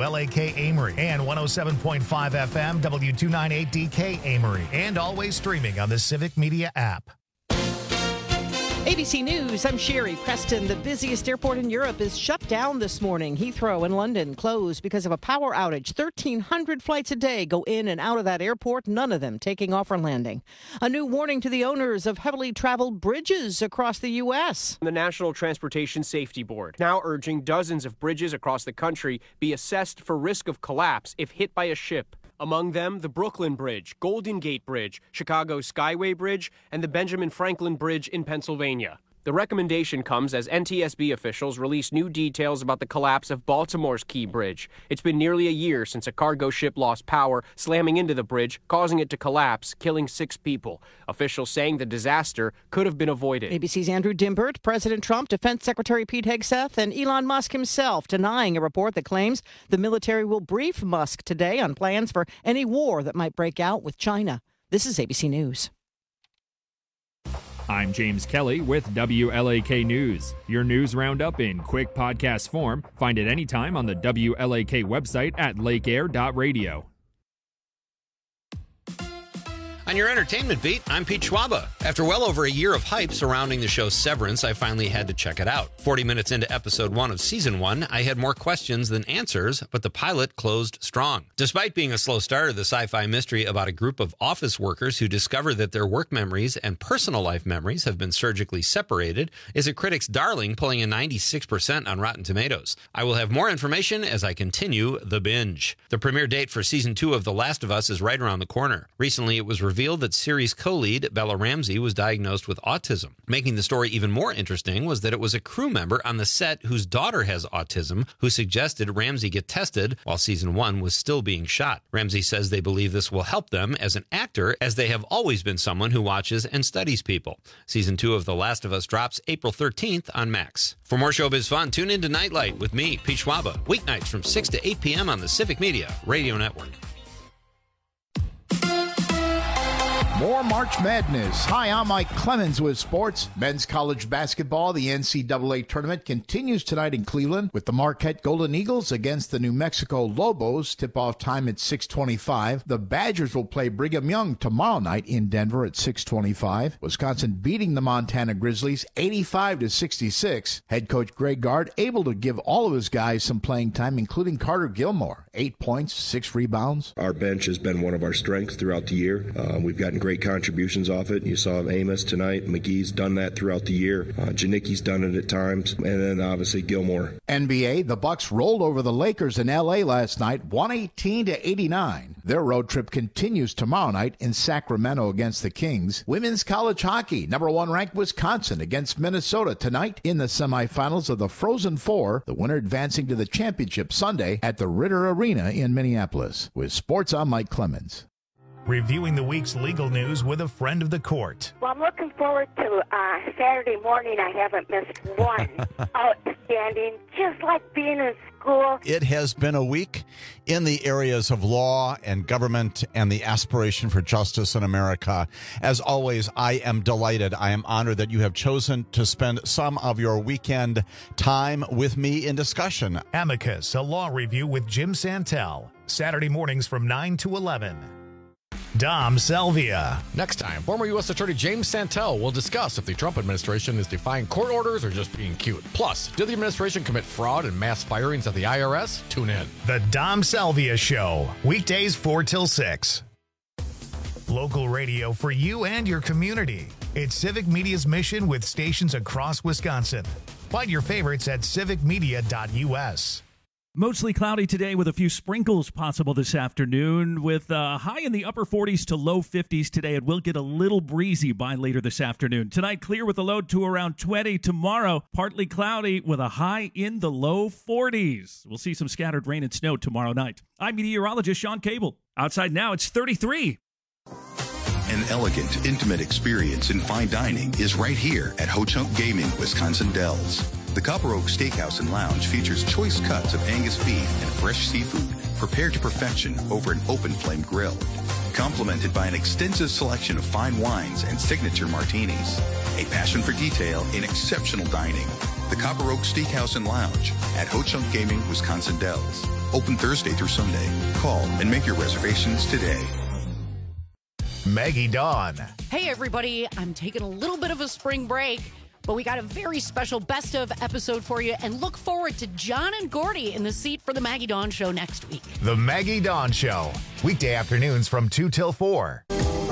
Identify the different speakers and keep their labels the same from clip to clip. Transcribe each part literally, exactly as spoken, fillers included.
Speaker 1: L A K Amory and one oh seven point five F M W two ninety-eight D K Amory, and always streaming on the Civic Media app.
Speaker 2: A B C News, I'm Sherry Preston. The busiest airport in Europe is shut down this morning. Heathrow in London closed because of a power outage. thirteen hundred flights a day go in and out of that airport, none of them taking off or landing. A new warning to the owners of heavily traveled bridges across the U S.
Speaker 3: The National Transportation Safety Board now urging dozens of bridges across the country be assessed for risk of collapse if hit by a ship. Among them, the Brooklyn Bridge, Golden Gate Bridge, Chicago Skyway Bridge, and the Benjamin Franklin Bridge in Pennsylvania. The recommendation comes as N T S B officials release new details about the collapse of Baltimore's Key Bridge. It's been nearly a year since a cargo ship lost power, slamming into the bridge, causing it to collapse, killing six people. Officials saying the disaster could have been avoided.
Speaker 2: A B C's Andrew Dimbert, President Trump, Defense Secretary Pete Hegseth, and Elon Musk himself denying a report that claims the military will brief Musk today on plans for any war that might break out with China. This is A B C News.
Speaker 4: I'm James Kelly with W L A K News. Your news roundup in quick podcast form. Find it anytime on the W L A K website at lake air dot radio.
Speaker 5: On your entertainment beat, I'm Pete Schwaba. After well over a year of hype surrounding the show Severance, I finally had to check it out. forty minutes into episode one of season one, I had more questions than answers, but the pilot closed strong. Despite being a slow starter, the sci-fi mystery about a group of office workers who discover that their work memories and personal life memories have been surgically separated is a critic's darling, pulling a ninety-six percent on Rotten Tomatoes. I will have more information as I continue the binge. The premiere date for season two of The Last of Us is right around the corner. Recently, it was revealed that series co-lead Bella Ramsey was diagnosed with autism. Making the story even more interesting was that it was a crew member on the set whose daughter has autism who suggested Ramsey get tested while season one was still being shot. Ramsey says they believe this will help them as an actor, as they have always been someone who watches and studies people. Season two of The Last of Us drops April thirteenth on Max. For more showbiz fun, tune in to Nightlight with me, Pete Schwaba, weeknights from six to eight p.m. on the Civic Media Radio Network.
Speaker 6: More March Madness. Hi, I'm Mike Clemens with sports. Men's college basketball, the N C double A tournament continues tonight in Cleveland with the Marquette Golden Eagles against the New Mexico Lobos. Tip-off time at six twenty-five. The Badgers will play Brigham Young tomorrow night in Denver at six twenty-five. Wisconsin beating the Montana Grizzlies eighty-five to sixty-six. Head coach Greg Gard able to give all of his guys some playing time, including Carter Gilmore. Eight points, six rebounds.
Speaker 7: Our bench has been one of our strengths throughout the year. Uh, we've gotten great contributions off it. You saw Amos tonight. McGee's done that throughout the year. Uh, Janicki's done it at times. And then obviously Gilmore.
Speaker 6: N B A, the Bucks rolled over the Lakers in L A last night, one eighteen to eighty-nine. Their road trip continues tomorrow night in Sacramento against the Kings. Women's college hockey, number one ranked Wisconsin against Minnesota tonight in the semifinals of the Frozen Four. The winner advancing to the championship Sunday at the Ritter Arena in Minneapolis. With sports, I'm Mike Clemens.
Speaker 1: Reviewing the week's legal news with a friend of the court.
Speaker 8: Well, I'm looking forward to uh, Saturday morning. I haven't missed one. Outstanding, just like being in school.
Speaker 9: It has been a week in the areas of law and government and the aspiration for justice in America. As always, I am delighted. I am honored that you have chosen to spend some of your weekend time with me in discussion.
Speaker 1: Amicus, a law review with Jim Santel. Saturday mornings from nine to eleven. Dom Salvia.
Speaker 10: Next time, former U S Attorney James Santel will discuss if the Trump administration is defying court orders or just being cute. Plus, did the administration commit fraud and mass firings at the I R S? Tune in.
Speaker 1: The Dom Salvia Show. Weekdays four till six. Local radio for you and your community. It's Civic Media's mission with stations across Wisconsin. Find your favorites at civic media dot u s.
Speaker 11: Mostly cloudy today with a few sprinkles possible this afternoon with a high in the upper forties to low fifties today. It will get a little breezy by later this afternoon. Tonight, clear with a low to around twenty. Tomorrow, partly cloudy with a high in the low forties. We'll see some scattered rain and snow tomorrow night. I'm meteorologist Sean Cable. Outside now, it's thirty-three.
Speaker 12: An elegant, intimate experience in fine dining is right here at Ho Chunk Gaming, Wisconsin Dells. The Copper Oak Steakhouse and Lounge features choice cuts of Angus beef and fresh seafood prepared to perfection over an open flame grill, complemented by an extensive selection of fine wines and signature martinis. A passion for detail in exceptional dining. The Copper Oak Steakhouse and Lounge at Ho Chunk Gaming, Wisconsin Dells. Open Thursday through Sunday. Call and make your reservations today.
Speaker 1: Maggie Dawn.
Speaker 13: Hey, everybody. I'm taking a little bit of a spring break, but we got a very special best of episode for you, and look forward to John and Gordy in the seat for the Maggie Dawn Show next week.
Speaker 1: The Maggie Dawn Show, weekday afternoons from two till four.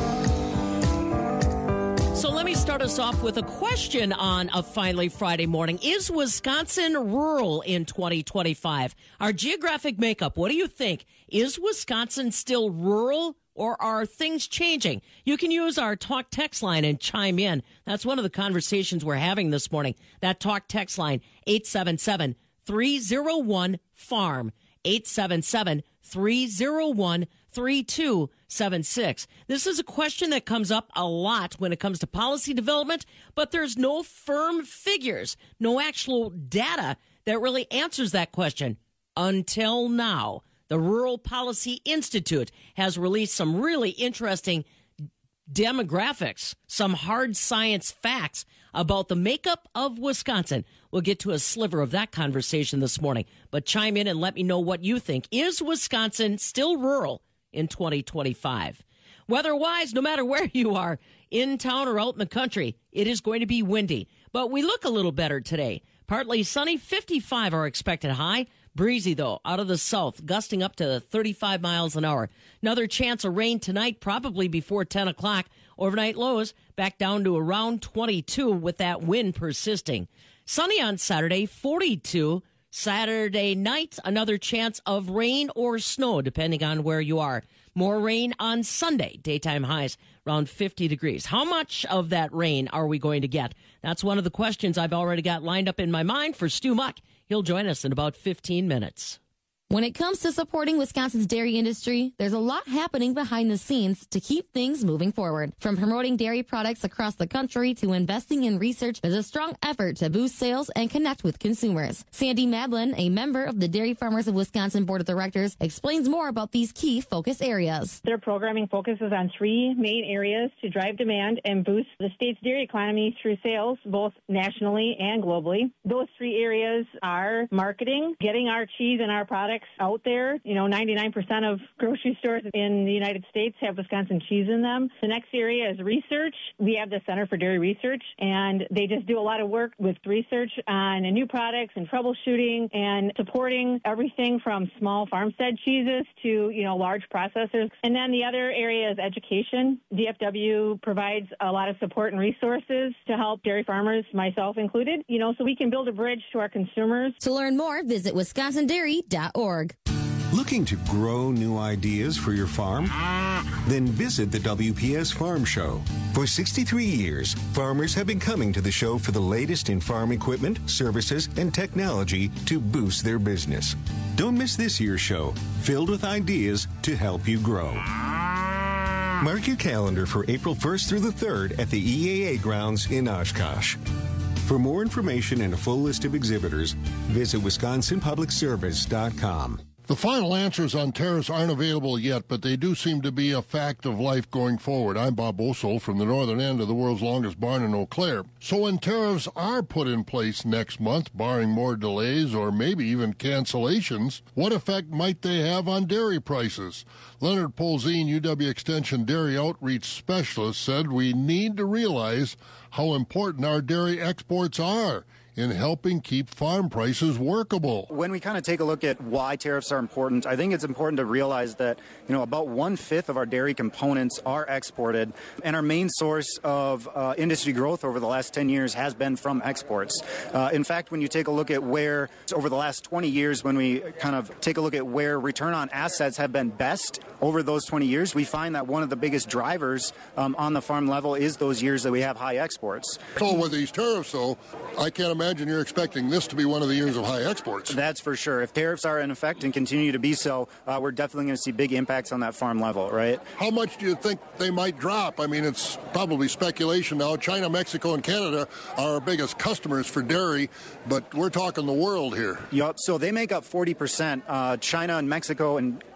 Speaker 2: So let me start us off with a question on a Finally Friday morning. Is Wisconsin rural in twenty twenty-five? Our geographic makeup, what do you think? Is Wisconsin still rural, or are things changing? You can use our talk text line and chime in. That's one of the conversations we're having this morning. That talk text line, eight seven seven, three oh one, farm, eight seven seven, three oh one, three two seven six. This is a question that comes up a lot when it comes to policy development, but there's no firm figures, no actual data that really answers that question until now. The Rural Policy Institute has released some really interesting demographics, some hard science facts about the makeup of Wisconsin. We'll get to a sliver of that conversation this morning, but chime in and let me know what you think. Is Wisconsin still rural in twenty twenty-five? Weather-wise, no matter where you are, in town or out in the country, it is going to be windy, but we look a little better today. Partly sunny, fifty-five our expected high. Breezy, though, out of the south, gusting up to thirty-five miles an hour. Another chance of rain tonight, probably before ten o'clock. Overnight lows back down to around twenty-two with that wind persisting. Sunny on Saturday, forty-two. Saturday night, another chance of rain or snow, depending on where you are. More rain on Sunday. Daytime highs around fifty degrees. How much of that rain are we going to get? That's one of the questions I've already got lined up in my mind for Stu Muck. He'll join us in about fifteen minutes.
Speaker 14: When it comes to supporting Wisconsin's dairy industry, there's a lot happening behind the scenes to keep things moving forward. From promoting dairy products across the country to investing in research, there's a strong effort to boost sales and connect with consumers. Sandy Madlin, a member of the Dairy Farmers of Wisconsin Board of Directors, explains more about these key focus areas.
Speaker 15: Their programming focuses on three main areas to drive demand and boost the state's dairy economy through sales, both nationally and globally. Those three areas are marketing, getting our cheese and our products out there. You know, ninety-nine percent of grocery stores in the United States have Wisconsin cheese in them. The next area is research. We have the Center for Dairy Research, and they just do a lot of work with research on new products and troubleshooting and supporting everything from small farmstead cheeses to, you know, large processors. And then the other area is education. D F W provides a lot of support and resources to help dairy farmers, myself included, you know, so we can build a bridge to our consumers.
Speaker 14: To learn more, visit wisconsin dairy dot org.
Speaker 16: Looking to grow new ideas for your farm? Then visit the W P S Farm Show. For sixty-three years, farmers have been coming to the show for the latest in farm equipment, services, and technology to boost their business. Don't miss this year's show, filled with ideas to help you grow. Mark your calendar for April first through the third at the E A A grounds in Oshkosh. For more information and a full list of exhibitors, visit wisconsin public service dot com.
Speaker 17: The final answers on tariffs aren't available yet, but they do seem to be a fact of life going forward. I'm Bob Osel from the northern end of the world's longest barn in Eau Claire. So when tariffs are put in place next month, barring more delays or maybe even cancellations, what effect might they have on dairy prices? Leonard Polzine, U W Extension Dairy Outreach Specialist, said we need to realize how important our dairy exports are in helping keep farm prices workable.
Speaker 18: When we kind of take a look at why tariffs are important, I think it's important to realize that, you know, about one-fifth of our dairy components are exported, and our main source of uh, industry growth over the last ten years has been from exports. Uh, in fact, when you take a look at where, over the last twenty years, when we kind of take a look at where return on assets have been best over those twenty years, we find that one of the biggest drivers um, on the farm level is those years that we have high exports.
Speaker 17: So with these tariffs, though, I can't imagine you're expecting this to be one of the years of high exports.
Speaker 18: That's for sure. If tariffs are in effect and continue to be so, uh, we're definitely going to see big impacts on that farm level, right?
Speaker 17: How much do you think they might drop? I mean, it's probably speculation now. China, Mexico, and Canada are our biggest customers for dairy, but we're talking the world here.
Speaker 18: Yep. So they make up forty percent. Uh, China and Mexico and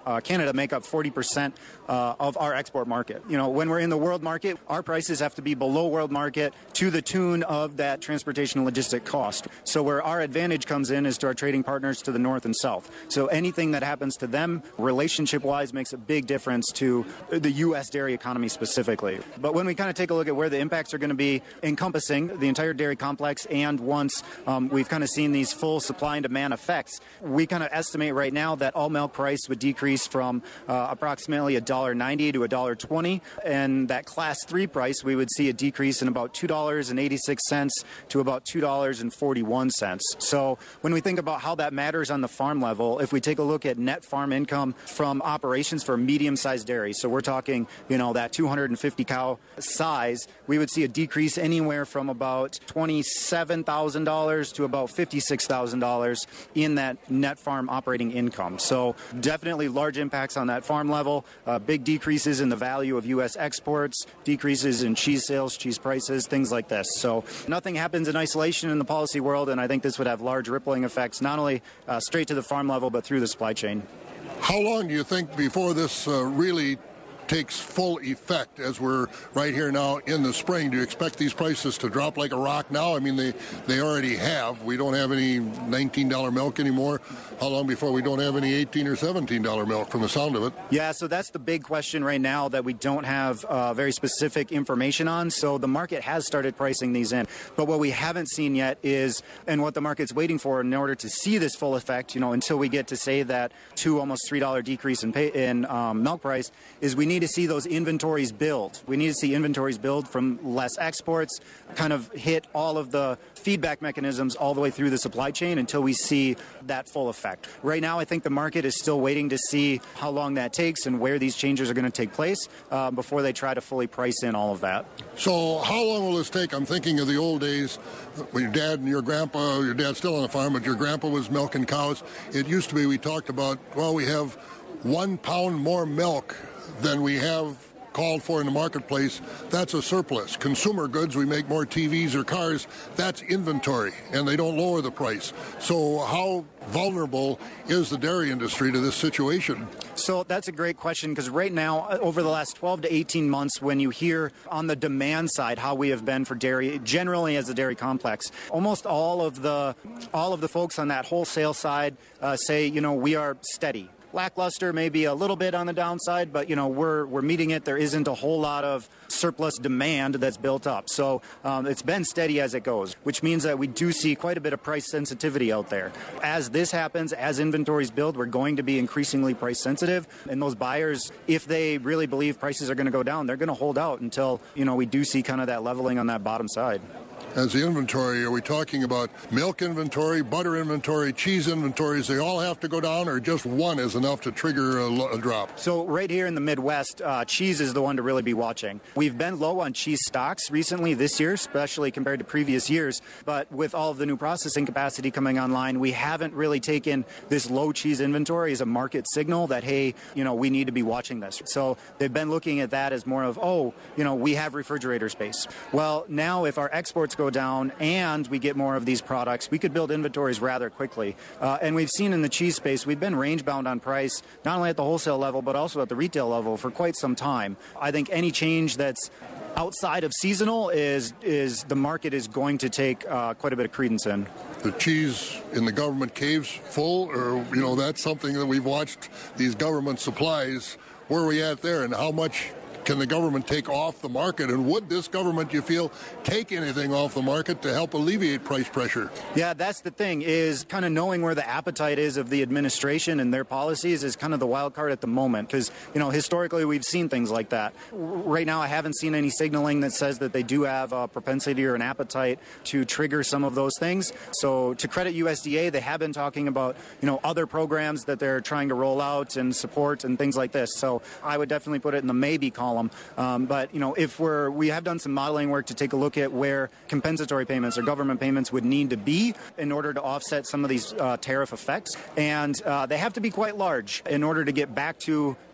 Speaker 18: uh, Canada make up forty percent uh, of our export market. You know, when we're in the world market, our prices have to be below world market to the tune of that transportation and logistic cost. So where our advantage comes in is to our trading partners to the north and south. So anything that happens to them relationship-wise makes a big difference to the U S dairy economy specifically. But when we kind of take a look at where the impacts are going to be encompassing the entire dairy complex, and once um, we've kind of seen these full supply and demand effects, we kind of estimate right now that all milk price would decrease from uh, approximately one dollar ninety to one dollar twenty, and that class three price we would see a decrease in about two dollars and eighty-six cents to about two dollars and forty-one cents. So when we think about how that matters on the farm level, if we take a look at net farm income from operations for medium-sized dairy, so we're talking, you know, that two hundred fifty cow size, we would see a decrease anywhere from about twenty-seven thousand dollars to about fifty-six thousand dollars in that net farm operating income. So definitely large impacts on that farm level, uh, big decreases in the value of U S exports, decreases in cheese sales, cheese prices, things like this. So nothing happens in isolation in the policy world, and I think this would have large rippling effects, not only uh, straight to the farm level, but through the supply chain.
Speaker 17: How long do you think before this uh, really takes full effect as we're right here now in the spring? Do you expect these prices to drop like a rock now? I mean, they, they already have. We don't have any nineteen dollar milk anymore. How long before we don't have any eighteen or seventeen dollar milk from the sound of it?
Speaker 18: Yeah, so that's the big question right now that we don't have uh, very specific information on. So the market has started pricing these in. But what we haven't seen yet is, and what the market's waiting for in order to see this full effect, you know, until we get to say that two, almost three dollar decrease in, pay, in um, milk price, is we need to see those inventories build. We need to see inventories build from less exports, kind of hit all of the feedback mechanisms all the way through the supply chain until we see that full effect. Right now, I think the market is still waiting to see how long that takes and where these changes are going to take place uh, before they try to fully price in all of that.
Speaker 17: So how long will this take? I'm thinking of the old days when your dad and your grandpa, your dad's still on the farm, but your grandpa was milking cows. It used to be we talked about, well, we have one pound more milk than we have called for in the marketplace. That's a surplus. Consumer goods, we make more T Vs or cars, that's inventory, and they don't lower the price. So how vulnerable is the dairy industry to this situation?
Speaker 18: So that's a great question, because right now, over the last twelve to eighteen months, when you hear on the demand side how we have been for dairy, generally as a dairy complex, almost all of the all of the folks on that wholesale side uh, say, you know, we are steady. Lackluster, maybe a little bit on the downside, but you know we're we're meeting it. There isn't a whole lot of surplus demand that's built up, so um, it's been steady as it goes, which means that we do see quite a bit of price sensitivity out there. As this happens, as inventories build, we're going to be increasingly price sensitive, and those buyers, if they really believe prices are going to go down, they're going to hold out until you know we do see kind of that leveling on that bottom side.
Speaker 17: As the inventory, are we talking about milk inventory, butter inventory, cheese inventories? They all have to go down, or just one is enough to trigger a, a drop?
Speaker 18: So right here in the Midwest, uh, cheese is the one to really be watching. We've been low on cheese stocks recently this year, especially compared to previous years. But with all of the new processing capacity coming online, we haven't really taken this low cheese inventory as a market signal that, hey, you know, we need to be watching this. So they've been looking at that as more of, oh, you know, we have refrigerator space. Well, now if our exports go down and we get more of these products, we could build inventories rather quickly. Uh, and we've seen in the cheese space, we've been range bound on price, not only at the wholesale level, but also at the retail level for quite some time. I think any change that's outside of seasonal is is the market is going to take uh, quite a bit of credence in.
Speaker 17: The cheese in the government caves full, or, you know, that's something that we've watched, these government supplies. Where are we at there, and how much can the government take off the market? And would this government, you feel, take anything off the market to help alleviate price pressure?
Speaker 18: Yeah, that's the thing, is kind of knowing where the appetite is of the administration and their policies is kind of the wild card at the moment. Because, you know, historically we've seen things like that. Right now I haven't seen any signaling that says that they do have a propensity or an appetite to trigger some of those things. So to credit U S D A, they have been talking about, you know, other programs that they're trying to roll out and support and things like this. So I would definitely put it in the maybe column. Um, but, you know, if we're, we have done some modeling work to take a look at where compensatory payments or government payments would need to be in order to offset some of these uh, tariff effects. And uh, they have to be quite large in order to get back to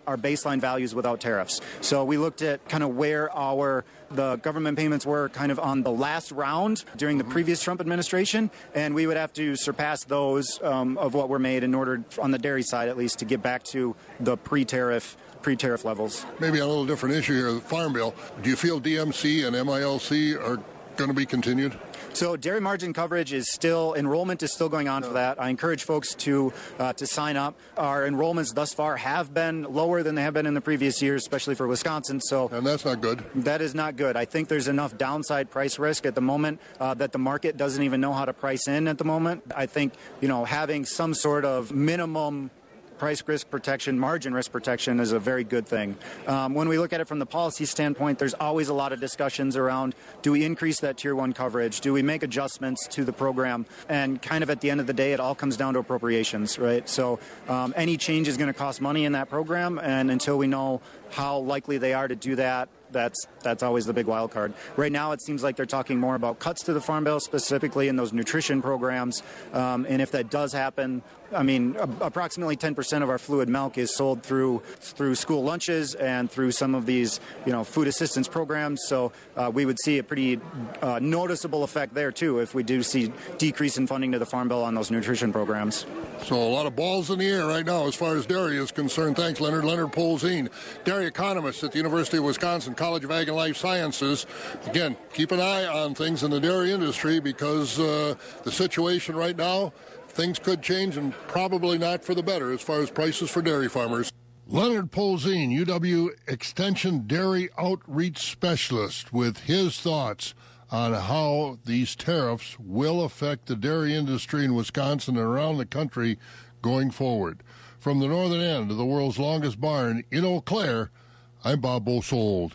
Speaker 18: our baseline values without tariffs. So we looked at kind of where our the government payments were kind of on the last round during the previous Trump administration, and we would have to surpass those um, of what were made in order, on the dairy side at least, to get back to the pre-tariff pre-tariff levels.
Speaker 17: Maybe a little different issue here, the Farm Bill. Do you feel D M C and M I L C are going to be continued?
Speaker 18: So dairy margin coverage is still, enrollment is still going on for that. I encourage folks to uh, to sign up. Our enrollments thus far have been lower than they have been in the previous years, especially for Wisconsin. So
Speaker 17: and that's not good.
Speaker 18: That is not good. I think there's enough downside price risk at the moment uh, that the market doesn't even know how to price in at the moment. I think, you know, having some sort of minimum price risk protection, margin risk protection is a very good thing. Um, when we look at it from the policy standpoint, there's always a lot of discussions around, do we increase that tier one coverage? Do we make adjustments to the program? And kind of at the end of the day, it all comes down to appropriations, right? So um, any change is going to cost money in that program, and until we know how likely they are to do that, that's that's always the big wild card. Right now, it seems like they're talking more about cuts to the Farm Bill, specifically in those nutrition programs. Um, and if that does happen, I mean, a- approximately ten percent of our fluid milk is sold through through school lunches and through some of these, you know, food assistance programs. So uh, we would see a pretty uh, noticeable effect there too if we do see decrease in funding to the Farm Bill on those nutrition programs.
Speaker 17: So a lot of balls in the air right now as far as dairy is concerned. Thanks, Leonard. Leonard Polzin, dairy economist at the University of Wisconsin College of Ag and Life Sciences. Again, keep an eye on things in the dairy industry because uh, the situation right now, things could change and probably not for the better as far as prices for dairy farmers. Leonard Polzin, U W Extension Dairy Outreach Specialist, with his thoughts on how these tariffs will affect the dairy industry in Wisconsin and around the country going forward. From the northern end of the world's longest barn in Eau Claire, I'm Bob Bosold.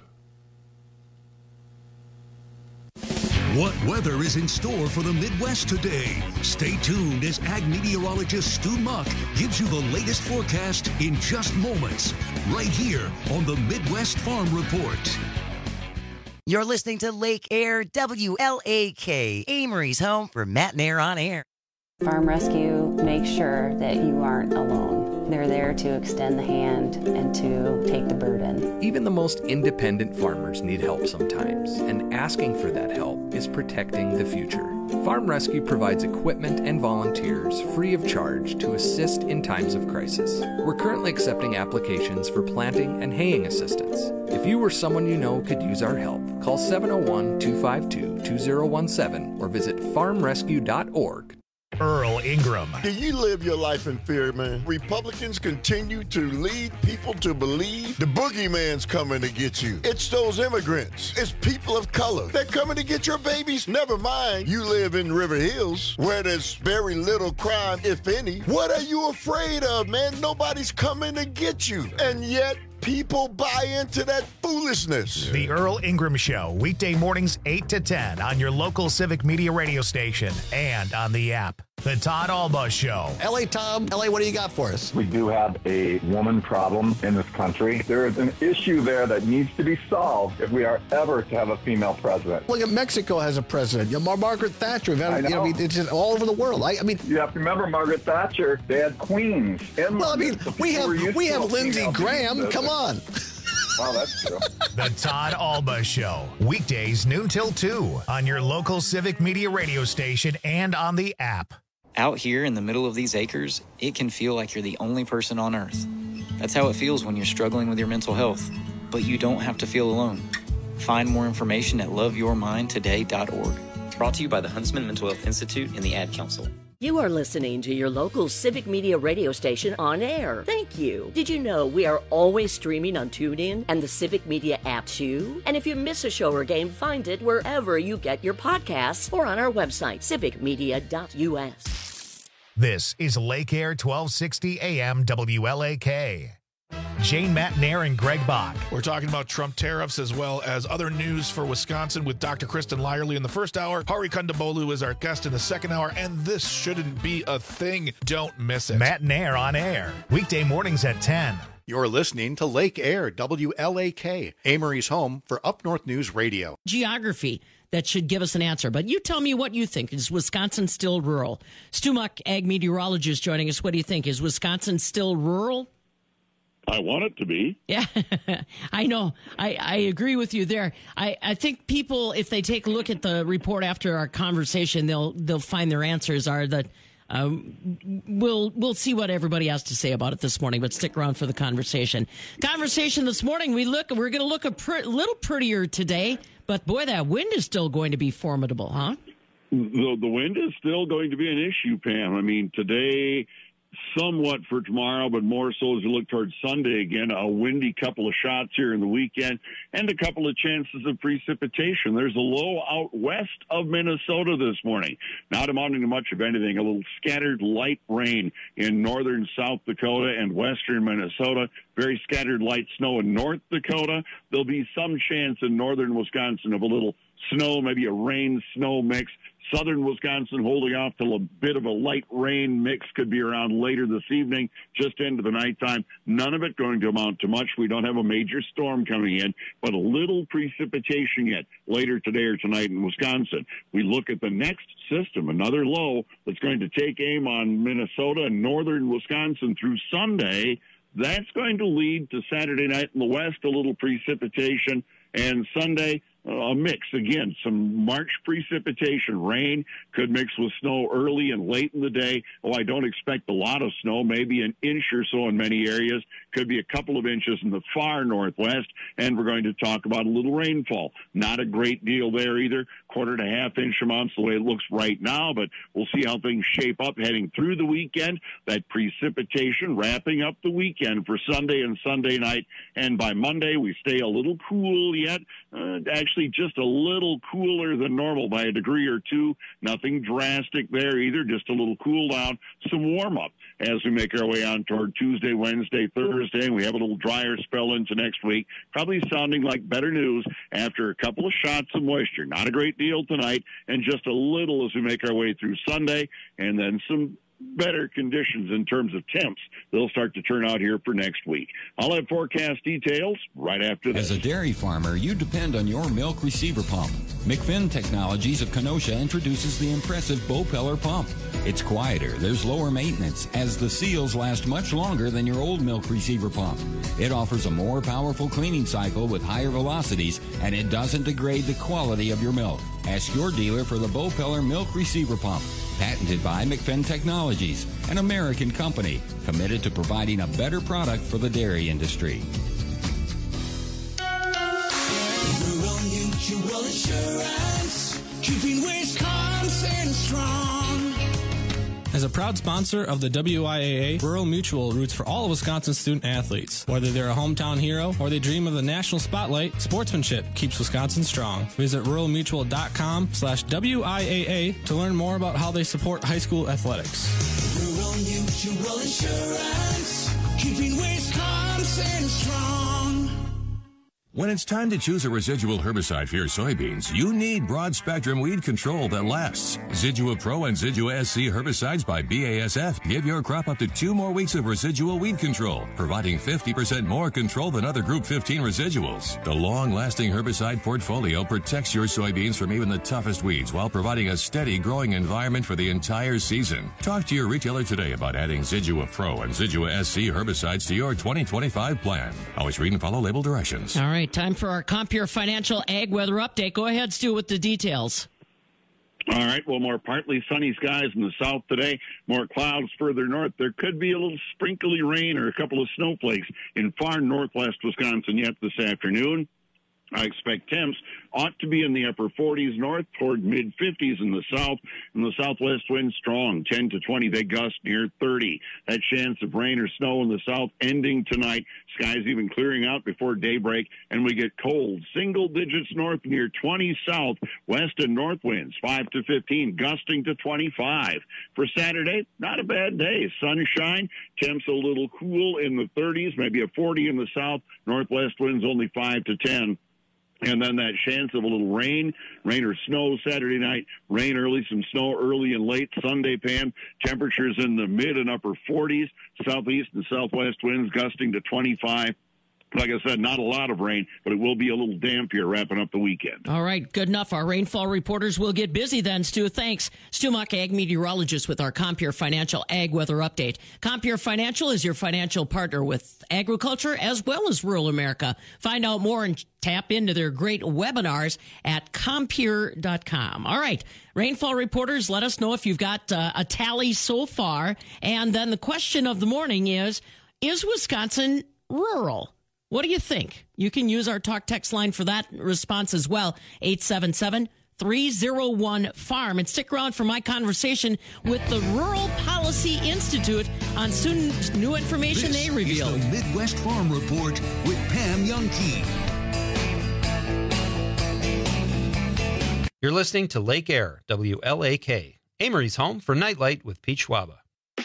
Speaker 19: What weather is in store for the Midwest today? Stay tuned as ag meteorologist Stu Muck gives you the latest forecast in just moments, right here on the Midwest Farm Report.
Speaker 20: You're listening to Lake Air W L A K, Amory's home for Matt Nair on Air.
Speaker 21: Farm Rescue makes sure that you aren't alone. They're there to extend the hand and to take the burden.
Speaker 22: Even the most independent farmers need help sometimes, and asking for that help is protecting the future. Farm Rescue provides equipment and volunteers free of charge to assist in times of crisis. We're currently accepting applications for planting and haying assistance. If you or someone you know could use our help, call seven oh one, two five two, two oh one seven or visit farm rescue dot org.
Speaker 1: Earl Ingram.
Speaker 23: Do you live your life in fear, man? Republicans continue to lead people to believe the boogeyman's coming to get you. It's those immigrants. It's people of color. They're coming to get your babies. Never mind, you live in River Hills, where there's very little crime, if any. What are you afraid of, man? Nobody's coming to get you. And yet, people buy into that foolishness.
Speaker 1: The Earl Ingram Show, weekday mornings eight to ten on your local Civic Media radio station and on the app. The Todd Alba Show.
Speaker 24: L A Tom, L A, what do you got for us?
Speaker 25: We do have a woman problem in this country. There is an issue there that needs to be solved if we are ever to have a female president.
Speaker 24: Look at Mexico has a president. You know, Mar- Margaret Thatcher. We've had,
Speaker 25: I know.
Speaker 24: You know, I mean, it's just all over the world. I, I mean,
Speaker 25: you have to remember Margaret Thatcher. They had queens. In
Speaker 24: well, I mean,
Speaker 25: so
Speaker 24: we have we have Lindsey Graham.
Speaker 25: president.
Speaker 24: Come on.
Speaker 25: Well, that's true.
Speaker 1: The Todd Alba Show, weekdays noon till two on your local Civic Media radio station and on the app.
Speaker 26: Out here in the middle of these acres, it can feel like you're the only person on earth. That's how it feels when you're struggling with your mental health. But you don't have to feel alone. Find more information at love your mind today dot org. Brought to you by the Huntsman Mental Health Institute and the Ad Council.
Speaker 27: You are listening to your local Civic Media radio station on air. Thank you. Did you know we are always streaming on TuneIn and the Civic Media app too? And if you miss a show or game, find it wherever you get your podcasts or on our website, civic media dot u s.
Speaker 1: This is Lake Air twelve sixty A M W L A K. Jane Matt Nair and Greg Bach.
Speaker 28: We're talking about Trump tariffs as well as other news for Wisconsin with Doctor Kristen Lyerly in the first hour. Hari Kondabolu is our guest in the second hour, and this shouldn't be a thing. Don't miss it.
Speaker 1: Matt Nair on air, weekday mornings at ten.
Speaker 29: You're listening to Lake Air, W L A K, Amory's home for Up North News Radio.
Speaker 30: Geography that should give us an answer. But you tell me what you think. Is Wisconsin still rural? Stu Muck, ag meteorologist, joining us. What do you think? Is Wisconsin still rural?
Speaker 3: I want it to be.
Speaker 30: Yeah, I know. I, I agree with you there. I, I think people, if they take a look at the report after our conversation, they'll they'll find their answers are that um, we'll we'll see what everybody has to say about it this morning. But stick around for the conversation. Conversation this morning. We look. We're going to look a pre- little prettier today, but boy, that wind is still going to be formidable, huh?
Speaker 3: The, the wind is still going to be an issue, Pam. I mean, today, somewhat for tomorrow, but more so as you look towards Sunday again, a windy couple of shots here in the weekend and a couple of chances of precipitation. There's a low out west of Minnesota this morning, not amounting to much of anything. A little scattered light rain in northern South Dakota and western Minnesota. Very scattered light snow in North Dakota. There'll be some chance in northern Wisconsin of a little snow, maybe a rain-snow mix. Southern Wisconsin holding off till a bit of a light rain mix could be around later this evening, just into the nighttime. None of it going to amount to much. We don't have a major storm coming in, but a little precipitation yet later today or tonight in Wisconsin. We look at the next system, another low that's going to take aim on Minnesota and northern Wisconsin through Sunday. That's going to lead to Saturday night in the west, a little precipitation, and Sunday, a mix. Again, some March precipitation. Rain could mix with snow early and late in the day. Oh, I don't expect a lot of snow, maybe an inch or so in many areas. Could be a couple of inches in the far northwest. And we're going to talk about a little rainfall. Not a great deal there either. Quarter to half inch amounts the way it looks right now, but we'll see how things shape up heading through the weekend. That precipitation wrapping up the weekend for Sunday and Sunday night. And by Monday, we stay a little cool yet. Uh, actually, just a little cooler than normal by a degree or two. Nothing drastic there either, just a little cool down, some warm up as we make our way on toward Tuesday, Wednesday, Thursday, and we have a little drier spell into next week. Probably sounding like better news after a couple of shots of moisture. Not a great deal tonight, and just a little as we make our way through Sunday, and then some better conditions in terms of temps. They'll start to turn out here for next week. I'll have forecast details right after this.
Speaker 4: As a dairy farmer, you depend on your milk receiver pump. McFinn Technologies of Kenosha introduces the impressive Bopeller pump. It's quieter, there's lower maintenance, as the seals last much longer than your old milk receiver pump. It offers a more powerful cleaning cycle with higher velocities, and it doesn't degrade the quality of your milk. Ask your dealer for the Bopeller milk receiver pump. Patented by McFinn Technologies, an American company committed to providing a better product for the dairy industry.
Speaker 5: Rural Mutual Insurance, keeping Wisconsin strong.
Speaker 6: As a proud sponsor of the W I A A, Rural Mutual roots for all of Wisconsin's student athletes. Whether they're a hometown hero or they dream of the national spotlight, sportsmanship keeps Wisconsin strong. Visit ruralmutual.com slash WIAA to learn more about how they support high school athletics.
Speaker 5: Rural Mutual Insurance, keeping Wisconsin strong.
Speaker 7: When it's time to choose a residual herbicide for your soybeans, you need broad-spectrum weed control that lasts. Zidua Pro and Zidua S C herbicides by B A S F give your crop up to two more weeks of residual weed control, providing fifty percent more control than other Group fifteen residuals. The long-lasting herbicide portfolio protects your soybeans from even the toughest weeds while providing a steady growing environment for the entire season. Talk to your retailer today about adding Zidua Pro and Zidua S C herbicides to your twenty twenty-five plan. Always read and follow label directions.
Speaker 30: All right. Time for our Compeer Financial Ag Weather Update. Go ahead, Stu, with the details.
Speaker 3: All right, well, more partly sunny skies in the south today, more clouds further north. There could be a little sprinkly rain or a couple of snowflakes in far northwest Wisconsin yet this afternoon. I expect temps ought to be in the upper forties north toward mid fifties in the south, and the southwest wind strong, ten to twenty. They gust near thirty. That chance of rain or snow in the south ending tonight. Skies even clearing out before daybreak, and we get cold. Single digits north near twenty south, west and north winds, five to fifteen, gusting to twenty-five. For Saturday, not a bad day. Sunshine, temps a little cool in the thirties, maybe a forty in the south. Northwest winds only five to ten. And then that chance of a little rain, rain or snow Saturday night, rain early, some snow early and late Sunday, Pam. Temperatures in the mid and upper forties, southeast and southwest winds gusting to twenty-five. like I said, not a lot of rain, but it will be a little damp here wrapping up the weekend.
Speaker 30: All right, good enough. Our rainfall reporters will get busy then, Stu. Thanks. Stu Muck, ag meteorologist with our Compeer Financial Ag Weather Update. Compeer Financial is your financial partner with agriculture as well as rural America. Find out more and tap into their great webinars at compeer dot com. All right, rainfall reporters, let us know if you've got uh, a tally so far. And then the question of the morning is, is Wisconsin rural? What do you think? You can use our talk text line for that response as well, eight seven seven, three oh one, farm. And stick around for my conversation with the Rural Policy Institute on soon new information
Speaker 19: This
Speaker 30: they reveal.
Speaker 19: is the Midwest Farm Report with Pam Youngkey.
Speaker 2: You're listening to Lake Air, W L A K, Amory's home for Nightlight with Pete Schwaba.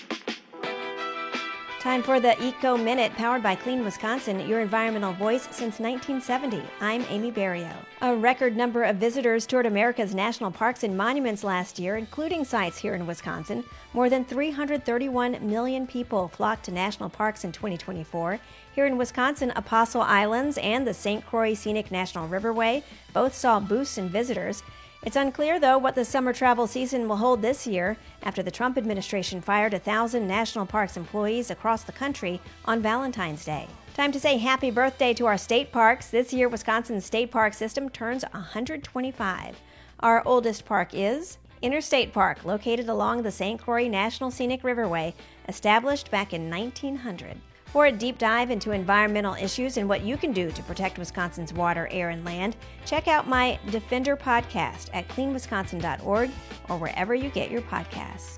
Speaker 8: Time for the Eco Minute, powered by Clean Wisconsin, your environmental voice since nineteen seventy. I'm Amy Barrio. A record number of visitors toured America's national parks and monuments last year, including sites here in Wisconsin. More than three hundred thirty-one million people flocked to national parks in twenty twenty-four. Here in Wisconsin, Apostle Islands and the Saint Croix Scenic National Riverway both saw boosts in visitors. It's unclear, though, what the summer travel season will hold this year after the Trump administration fired a thousand national parks employees across the country on Valentine's Day. Time to say happy birthday to our state parks. This year, Wisconsin's state park system turns one hundred twenty-five. Our oldest park is Interstate Park, located along the Saint Croix National Scenic Riverway, established back in nineteen hundred. For a deep dive into environmental issues and what you can do to protect Wisconsin's water, air, and land, check out my Defender podcast at clean wisconsin dot org or wherever you get your podcasts.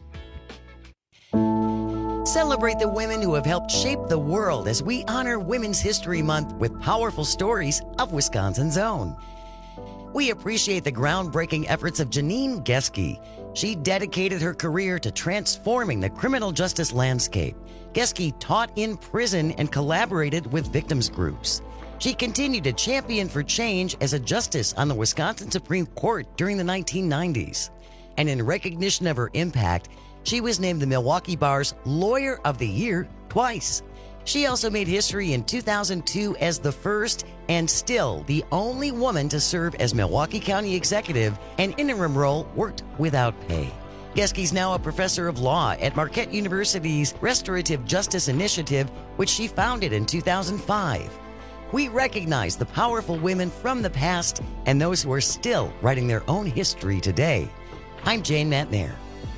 Speaker 20: Celebrate the women who have helped shape the world as we honor Women's History Month with powerful stories of Wisconsin's own. We appreciate the groundbreaking efforts of Janine Geske. She dedicated her career to transforming the criminal justice landscape. Geske taught in prison and collaborated with victims groups. She continued to champion for change as a justice on the Wisconsin Supreme Court during the nineteen nineties. And in recognition of her impact, she was named the Milwaukee Bar's Lawyer of the Year twice. She also made history in two thousand two as the first and still the only woman to serve as Milwaukee County Executive, an interim role worked without pay. Geske's now a professor of law at Marquette University's Restorative Justice Initiative, which she founded in two thousand five. We recognize the powerful women from the past and those who are still writing their own history today. I'm Jane Matnair.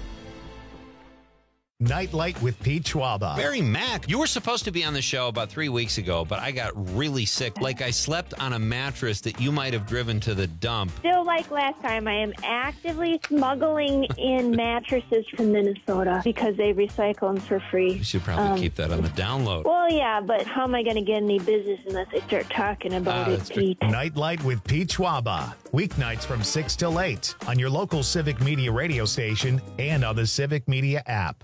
Speaker 1: Nightlight with Pete Schwaba.
Speaker 2: Barry Mack, you were supposed to be on the show about three weeks ago, but I got really sick. Like I slept on a mattress that you might have driven to the dump.
Speaker 9: Still like last time, I am actively smuggling in mattresses from Minnesota because they recycle them for free.
Speaker 2: You should probably um, keep that on the download.
Speaker 9: Well, yeah, but how am I going to get any business unless I start talking about
Speaker 2: uh,
Speaker 9: it, Pete?
Speaker 1: Nightlight with Pete Schwaba. Weeknights from six till eight on your local Civic Media radio station and on the Civic Media app.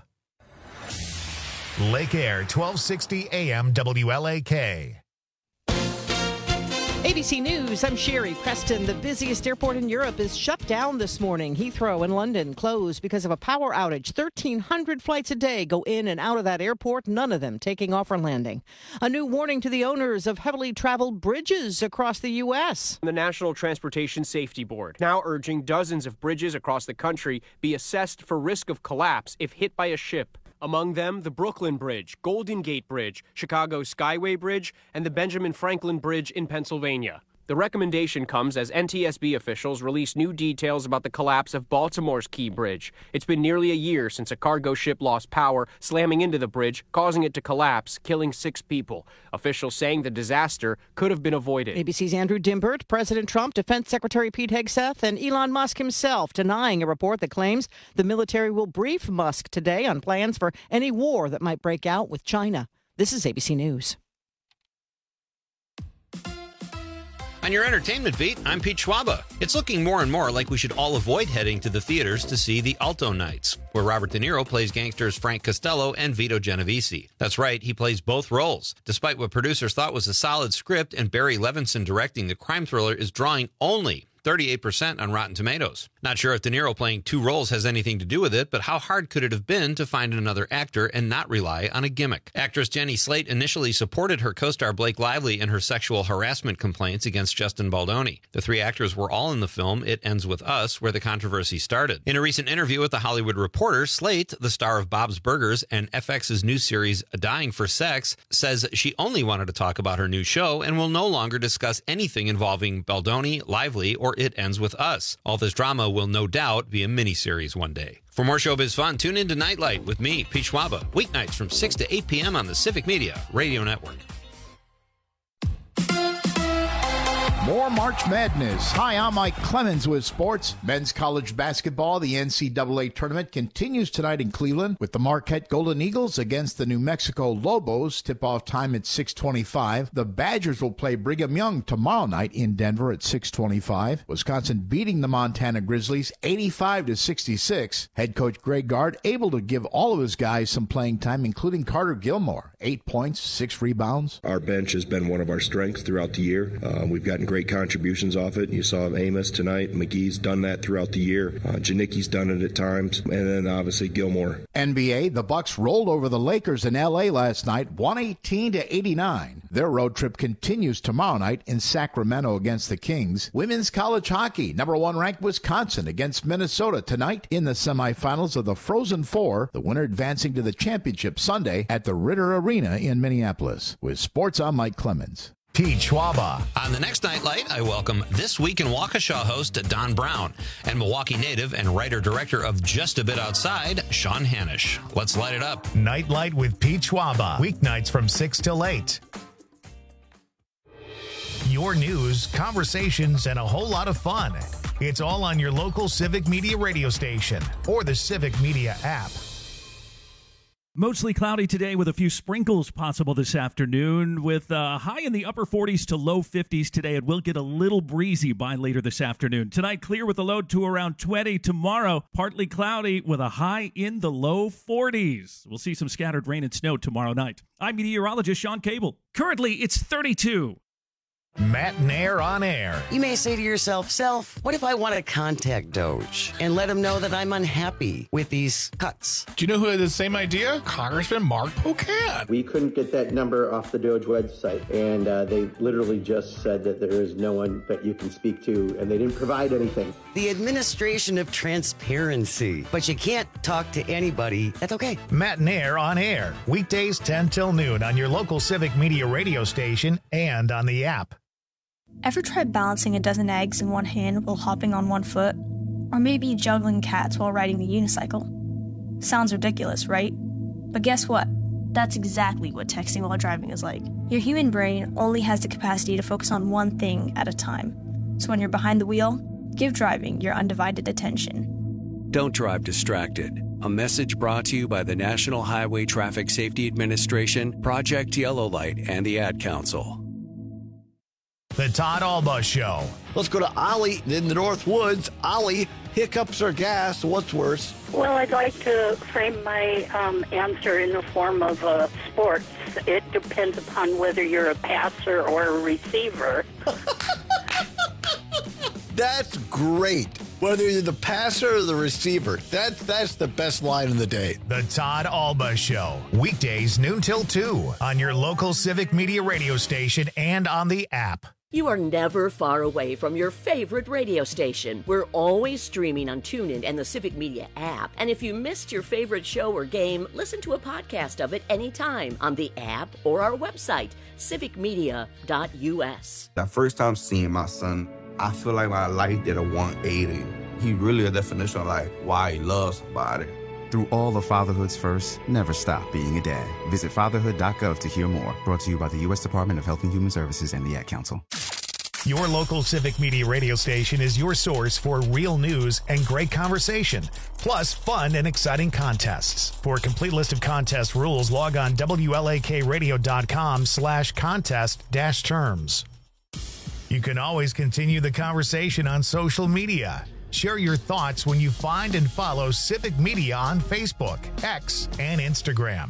Speaker 1: Lake Air, twelve sixty A M W L A K.
Speaker 10: A B C News, I'm Sherry Preston. The busiest airport in Europe is shut down this morning. Heathrow in London closed because of a power outage. thirteen hundred flights a day go in and out of that airport, none of them taking off or landing. A new warning to the owners of heavily traveled bridges across the U S.
Speaker 11: The National Transportation Safety Board now urging dozens of bridges across the country be assessed for risk of collapse if hit by a ship. Among them, the Brooklyn Bridge, Golden Gate Bridge, Chicago Skyway Bridge, and the Benjamin Franklin Bridge in Pennsylvania. The recommendation comes as N T S B officials release new details about the collapse of Baltimore's Key Bridge. It's been nearly a year since a cargo ship lost power, slamming into the bridge, causing it to collapse, killing six people. Officials saying the disaster could have been avoided.
Speaker 10: A B C's Andrew Dimbert, President Trump, Defense Secretary Pete Hegseth, and Elon Musk himself denying a report that claims the military will brief Musk today on plans for any war that might break out with China. This is A B C News.
Speaker 2: On your entertainment beat, I'm Pete Schwaba. It's looking more and more like we should all avoid heading to the theaters to see The Alto Knights, where Robert De Niro plays gangsters Frank Costello and Vito Genovese. That's right, he plays both roles. Despite what producers thought was a solid script and Barry Levinson directing, the crime thriller is drawing only thirty-eight percent on Rotten Tomatoes. Not sure if De Niro playing two roles has anything to do with it, but how hard could it have been to find another actor and not rely on a gimmick? Actress Jenny Slate initially supported her co-star Blake Lively in her sexual harassment complaints against Justin Baldoni. The three actors were all in the film It Ends With Us, where the controversy started. In a recent interview with The Hollywood Reporter, Slate, the star of Bob's Burgers and F X's new series Dying for Sex, says she only wanted to talk about her new show and will no longer discuss anything involving Baldoni, Lively, or It Ends With Us. All this drama will no doubt be a miniseries one day. For more showbiz fun, tune in to Nightlight with me, Pete Schwaba, weeknights from six to eight p.m. on the Civic Media Radio Network.
Speaker 12: More March Madness. Hi, I'm Mike Clemens with sports. Men's college basketball, the N C double A tournament continues tonight in Cleveland with the Marquette Golden Eagles against the New Mexico Lobos. Tip-off time at six twenty-five. The Badgers will play Brigham Young tomorrow night in Denver at six twenty-five. Wisconsin beating the Montana Grizzlies eighty-five to sixty-six. Head coach Greg Gard able to give all of his guys some playing time, including Carter Gilmore. Eight points, six rebounds.
Speaker 13: Our bench has been one of our strengths throughout the year. Uh, we've gotten great contributions off it. You saw Amos tonight. McGee's done that throughout the year. Uh, Janicki's done it at times. And then obviously Gilmore.
Speaker 12: N B A, the Bucks rolled over the Lakers in L A last night, one eighteen to eighty-nine. Their road trip continues tomorrow night in Sacramento against the Kings. Women's college hockey, number one ranked Wisconsin against Minnesota tonight in the semifinals of the Frozen Four. The winner advancing to the championship Sunday at the Ritter Arena in Minneapolis. With sports, I'm Mike Clemens.
Speaker 1: Pete Schwaba.
Speaker 2: On the next Nightlight, I welcome This Week in Waukesha host Don Brown and Milwaukee native and writer-director of Just a Bit Outside, Sean Hanisch. Let's light it up.
Speaker 1: Nightlight with Pete Schwaba. Weeknights from six till eight. Your news, conversations, and a whole lot of fun. It's all on your local Civic Media radio station or the Civic Media app.
Speaker 14: Mostly cloudy today with a few sprinkles possible this afternoon with a high in the upper forties to low fifties today. It will get a little breezy by later this afternoon. Tonight, clear with a low to around twenty. Tomorrow, partly cloudy with a high in the low forties. We'll see some scattered rain and snow tomorrow night. I'm meteorologist Sean Cable. Currently, it's thirty-two.
Speaker 1: Matt Nair on air.
Speaker 20: You may say to yourself, Self, what if I want to contact Doge and let him know that I'm unhappy with these cuts?
Speaker 28: Do you know who had the same idea? Congressman Mark Pocan.
Speaker 15: We couldn't get that number off the Doge website, and uh, they literally just said that there is no one that you can speak to, and they didn't provide anything.
Speaker 20: The administration of transparency. But you can't talk to anybody. That's okay.
Speaker 1: Matt Nair on air. Weekdays ten till noon on your local Civic Media radio station and on the app.
Speaker 16: Ever tried balancing a dozen eggs in one hand while hopping on one foot? Or maybe juggling cats while riding the unicycle? Sounds ridiculous, right? But guess what? That's exactly what texting while driving is like. Your human brain only has the capacity to focus on one thing at a time. So when you're behind the wheel, give driving your undivided attention.
Speaker 17: Don't drive distracted. A message brought to you by the National Highway Traffic Safety Administration, Project Yellow Light, and the Ad Council.
Speaker 1: The Todd Alba Show.
Speaker 24: Let's go to Ollie in the North Woods. Ollie, hiccups or gas? What's worse?
Speaker 18: Well, I'd like to frame my um, answer in the form of uh, sports. It depends upon whether you're a passer or a receiver.
Speaker 24: That's great. Whether you're the passer or the receiver, that's that's the best line of the day.
Speaker 1: The Todd Alba Show. Weekdays noon till two on your local Civic Media radio station and on the app.
Speaker 27: You are never far away from your favorite radio station. We're always streaming on TuneIn and the Civic Media app. And if you missed your favorite show or game, listen to a podcast of it anytime on the app or our website, civic media dot u s.
Speaker 21: The first time seeing my son, I feel like my life did a one eighty. He really a definition of like why he loves somebody.
Speaker 22: Through all of fatherhood's first, never stop being a dad. Visit fatherhood dot gov to hear more. Brought to you by the U S Department of Health and Human Services and the Ad Council.
Speaker 1: Your local Civic Media radio station is your source for real news and great conversation, plus fun and exciting contests. For a complete list of contest rules, log on W L A K radio dot com slash contest dash terms. You can always continue the conversation on social media. Share your thoughts when you find and follow Civic Media on Facebook, X, and Instagram.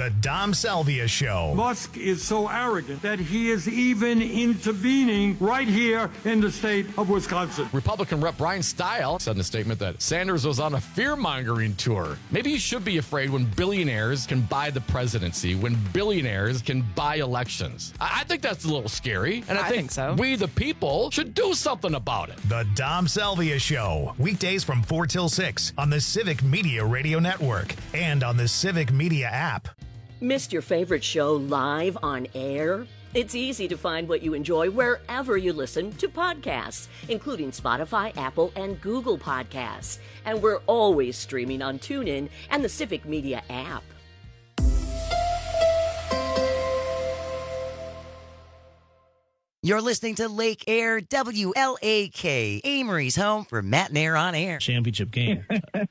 Speaker 1: The Dom Salvia Show.
Speaker 3: Musk is so arrogant that he is even intervening right here in the state of Wisconsin.
Speaker 4: Republican Rep Brian Stile said in a statement that Sanders was on a fear-mongering tour. Maybe he should be afraid when billionaires can buy the presidency, when billionaires can buy elections. I, I think that's a little scary, and I,
Speaker 5: I
Speaker 4: think,
Speaker 5: think so.
Speaker 4: we, the people, should do something about it.
Speaker 1: The Dom Salvia Show. Weekdays from four till six on the Civic Media Radio Network and on the Civic Media app.
Speaker 27: Missed your favorite show live on air? It's easy to find what you enjoy wherever you listen to podcasts, including Spotify, Apple, and Google Podcasts. And we're always streaming on TuneIn and the Civic Media app.
Speaker 20: You're listening to Lake Air W L A K, Amory's home for Matt and Air on Air.
Speaker 6: Championship game.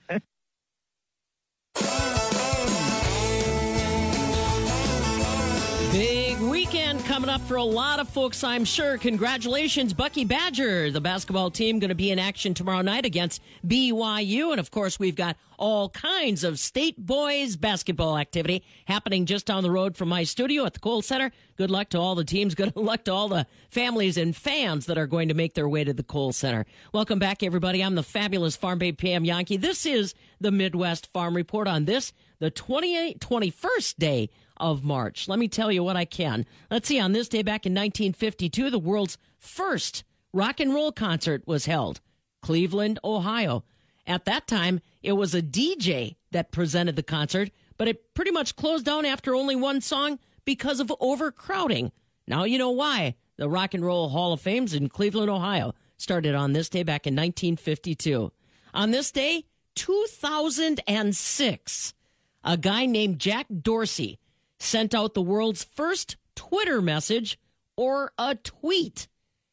Speaker 5: Big weekend coming up for a lot of folks, I'm sure. Congratulations, Bucky Badger. The basketball team going to be in action tomorrow night against B Y U. And, of course, we've got all kinds of state boys basketball activity happening just down the road from my studio at the Kohl Center. Good luck to all the teams. Good luck to all the families and fans that are going to make their way to the Kohl Center. Welcome back, everybody. I'm the fabulous Farm Babe Pam Yankee. This is the Midwest Farm Report on this, the twenty-eighth, twenty-first day of March. Let me tell you what I can. Let's see, on this day back in nineteen fifty-two, the world's first rock and roll concert was held, Cleveland, Ohio. At that time, it was a D J that presented the concert, but it pretty much closed down after only one song because of overcrowding. Now you know why. The Rock and Roll Hall of Fame's in Cleveland, Ohio, started on this day back in nineteen fifty-two. On this day, two thousand six, a guy named Jack Dorsey sent out the world's first Twitter message or a tweet.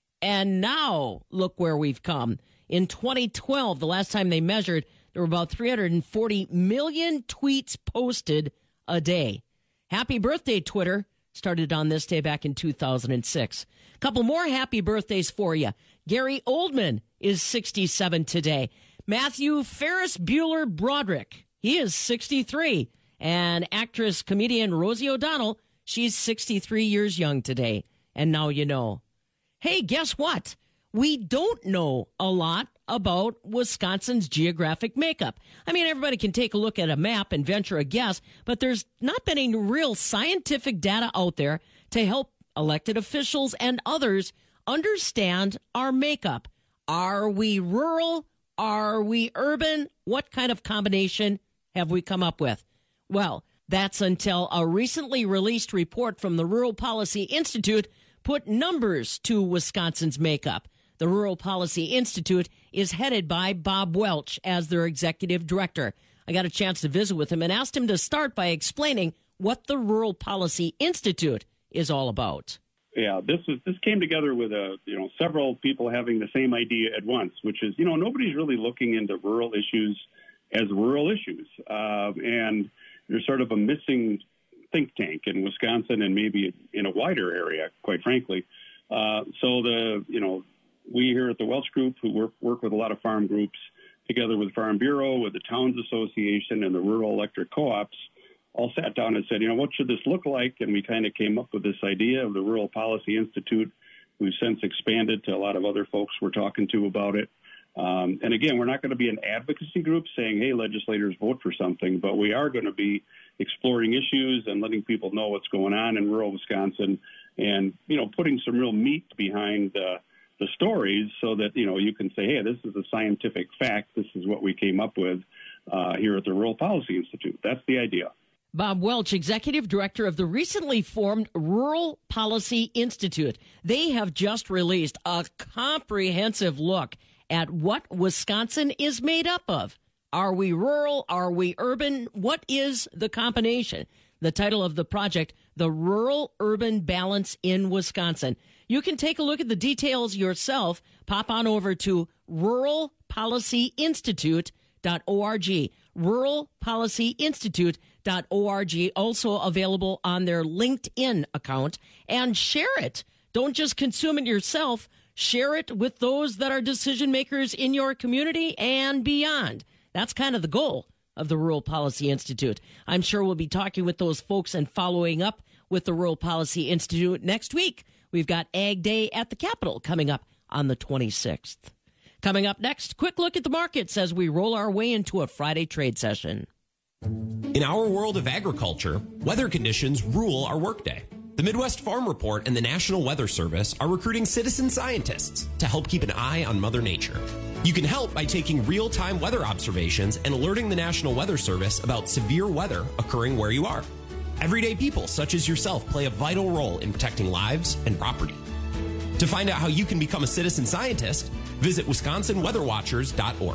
Speaker 5: And now, look where we've come. In twenty twelve, the last time they measured, there were about three hundred forty million tweets posted a day. Happy birthday, Twitter. Started on this day back in two thousand six. A couple more happy birthdays for you. Gary Oldman is sixty-seven today. Matthew Ferris Bueller Broderick, he is sixty-three. And actress, comedian Rosie O'Donnell, she's sixty-three years young today. And now you know. Hey, guess what? We don't know a lot about Wisconsin's geographic makeup. I mean, everybody can take a look at a map and venture a guess, but there's not been any real scientific data out there to help elected officials and others understand our makeup. Are we rural? Are we urban? What kind of combination have we come up with? Well, that's until a recently released report from the Rural Policy Institute put numbers to Wisconsin's makeup. The Rural Policy Institute is headed by Bob Welch as their executive director. I got a chance to visit with him and asked him to start by explaining what the Rural Policy Institute is all about.
Speaker 7: Yeah, this was this came together with a you know several people having the same idea at once, which is you know nobody's really looking into rural issues as rural issues, uh, and there's sort of a missing think tank in Wisconsin and maybe in a wider area, quite frankly. Uh, so the you know. We here at the Welch Group, who work, work with a lot of farm groups, together with Farm Bureau, with the Towns Association, and the Rural Electric Co-ops, all sat down and said, you know, what should this look like? And we kind of came up with this idea of the Rural Policy Institute. We've since expanded to a lot of other folks we're talking to about it. Um, and again, we're not going to be an advocacy group saying, hey, legislators, vote for something, but we are going to be exploring issues and letting people know what's going on in rural Wisconsin and, you know, putting some real meat behind uh, the stories so that, you know, you can say, hey, this is a scientific fact. This is what we came up with uh, here at the Rural Policy Institute. That's the idea.
Speaker 5: Bob Welch, executive director of the recently formed Rural Policy Institute. They have just released a comprehensive look at what Wisconsin is made up of. Are we rural? Are we urban? What is the combination? The title of the project, The Rural-Urban Balance in Wisconsin. You can take a look at the details yourself. Pop on over to rural policy institute dot org. rural policy institute dot org. Also available on their LinkedIn account. And share it. Don't just consume it yourself. Share it with those that are decision makers in your community and beyond. That's kind of the goal of the Rural Policy Institute. I'm sure we'll be talking with those folks and following up with the Rural Policy Institute next week. We've got Ag Day at the Capitol coming up on the twenty-sixth. Coming up next, quick look at the markets as we roll our way into a Friday trade session.
Speaker 6: In our world of agriculture, weather conditions rule our workday. The Midwest Farm Report and the National Weather Service are recruiting citizen scientists to help keep an eye on Mother Nature. You can help by taking real-time weather observations and alerting the National Weather Service about severe weather occurring where you are. Everyday people such as yourself play a vital role in protecting lives and property. To find out how you can become a citizen scientist, visit wisconsin weather watchers dot org.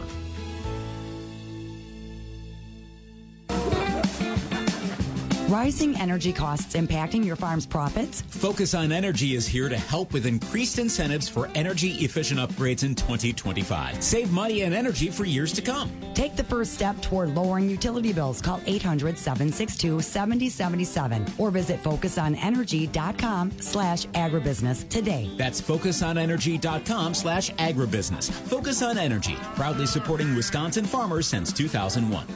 Speaker 8: Rising energy costs impacting your farm's profits?
Speaker 9: Focus on Energy is here to help with increased incentives for energy-efficient upgrades in twenty twenty-five. Save money and energy for years to come.
Speaker 8: Take the first step toward lowering utility bills. Call eight hundred, seven six two, seven zero seven seven or visit focus on energy dot com slash agribusiness today.
Speaker 9: That's focus on energy dot com slash agribusiness. Focus on Energy, proudly supporting Wisconsin farmers since two thousand one.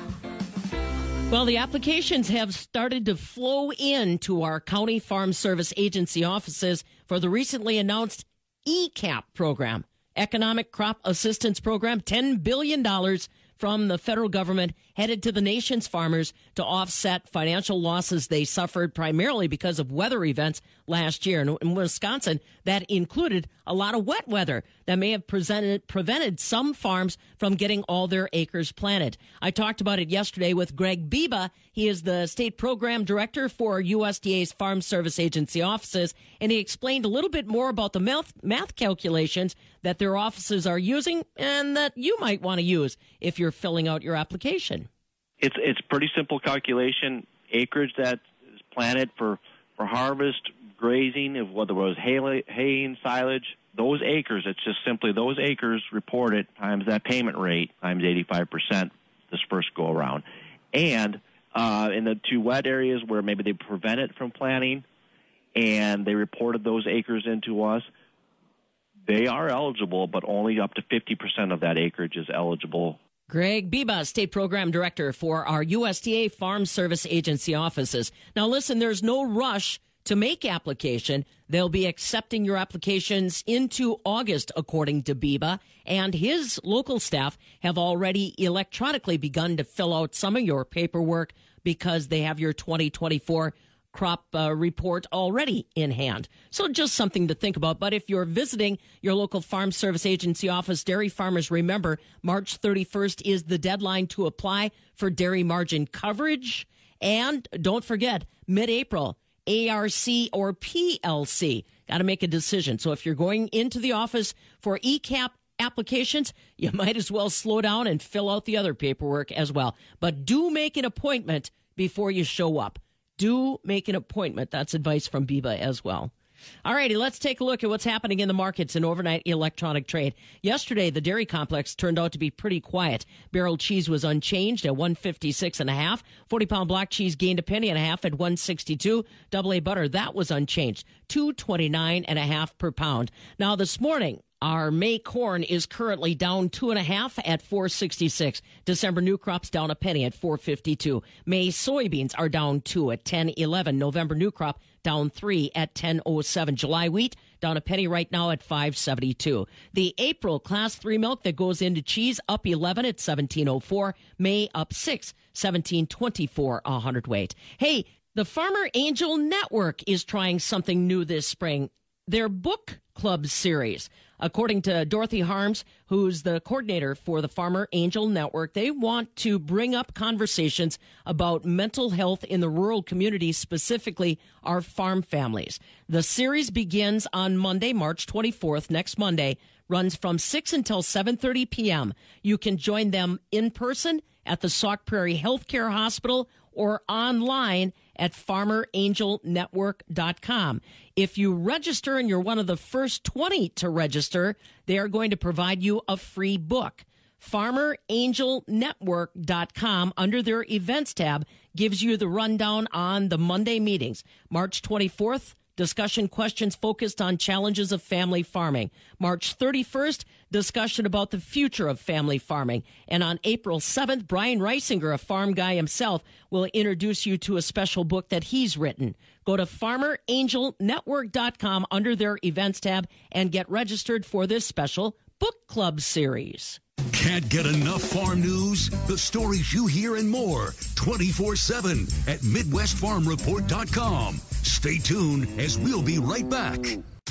Speaker 5: Well, the applications have started to flow into our County Farm Service Agency offices for the recently announced E C A P program, Economic Crop Assistance Program, ten billion dollars from the federal government headed to the nation's farmers to offset financial losses they suffered primarily because of weather events last year. And in Wisconsin, that included a lot of wet weather that may have presented, prevented some farms from getting all their acres planted. I talked about it yesterday with Greg Biba. He is the state program director for U S D A's Farm Service Agency offices, and he explained a little bit more about the math, math calculations that their offices are using and that you might want to use if you're filling out your application.
Speaker 11: It's it's pretty simple calculation. Acreage that is planted for, for harvest, grazing, if whether it was hay, haying, silage, those acres, it's just simply those acres reported times that payment rate times eighty-five percent this first go around. And uh, in the two wet areas where maybe they prevented from planting and they reported those acres into us, they are eligible, but only up to fifty percent of that acreage is eligible.
Speaker 5: Greg Biba, State Program Director for our U S D A Farm Service Agency offices. Now, listen, there's no rush to make application. They'll be accepting your applications into August, according to Biba, and his local staff have already electronically begun to fill out some of your paperwork because they have your twenty twenty-four crop uh, report already in hand. So just something to think about. But if you're visiting your local Farm Service Agency office, dairy farmers, remember, March thirty-first is the deadline to apply for dairy margin coverage. And don't forget, mid-April, A R C or P L C. Got to make a decision. So if you're going into the office for E C A P applications, you might as well slow down and fill out the other paperwork as well. But do make an appointment before you show up. Do make an appointment. That's advice from Biba as well. All righty, let's take a look at what's happening in the markets in overnight electronic trade. Yesterday, the dairy complex turned out to be pretty quiet. Barrel cheese was unchanged at one fifty-six and a half. forty pound block cheese gained a penny and a half at one sixty-two. Double A butter, that was unchanged, two twenty-nine and a half per pound. Now this morning, our May corn is currently down two and a half at four sixty-six. December new crops down a penny at four fifty-two. May soybeans are down two at ten eleven. November new crop down three at ten oh seven. July wheat down a penny right now at five seventy-two. The April class three milk that goes into cheese up eleven at seventeen oh four. May up six, seventeen twenty-four a hundredweight. Hey, the Farmer Angel Network is trying something new this spring. Their book club series. According to Dorothy Harms, who's the coordinator for the Farmer Angel Network, they want to bring up conversations about mental health in the rural communities, specifically our farm families. The series begins on Monday, March twenty-fourth, next Monday, runs from six until seven thirty p.m. You can join them in person at the Sauk Prairie Healthcare Hospital or online at farmer angel network dot com. If you register and you're one of the first twenty to register, they are going to provide you a free book. farmer angel network dot com, under their events tab, gives you the rundown on the Monday meetings, March twenty-fourth, discussion questions focused on challenges of family farming. March thirty-first, discussion about the future of family farming. And on April seventh, Brian Reisinger, a farm guy himself, will introduce you to a special book that he's written. Go to farmer angel network dot com under their events tab and get registered for this special book club series.
Speaker 2: Can't get enough farm news? The stories you hear and more twenty-four seven at midwest farm report dot com. Stay tuned as we'll be right back.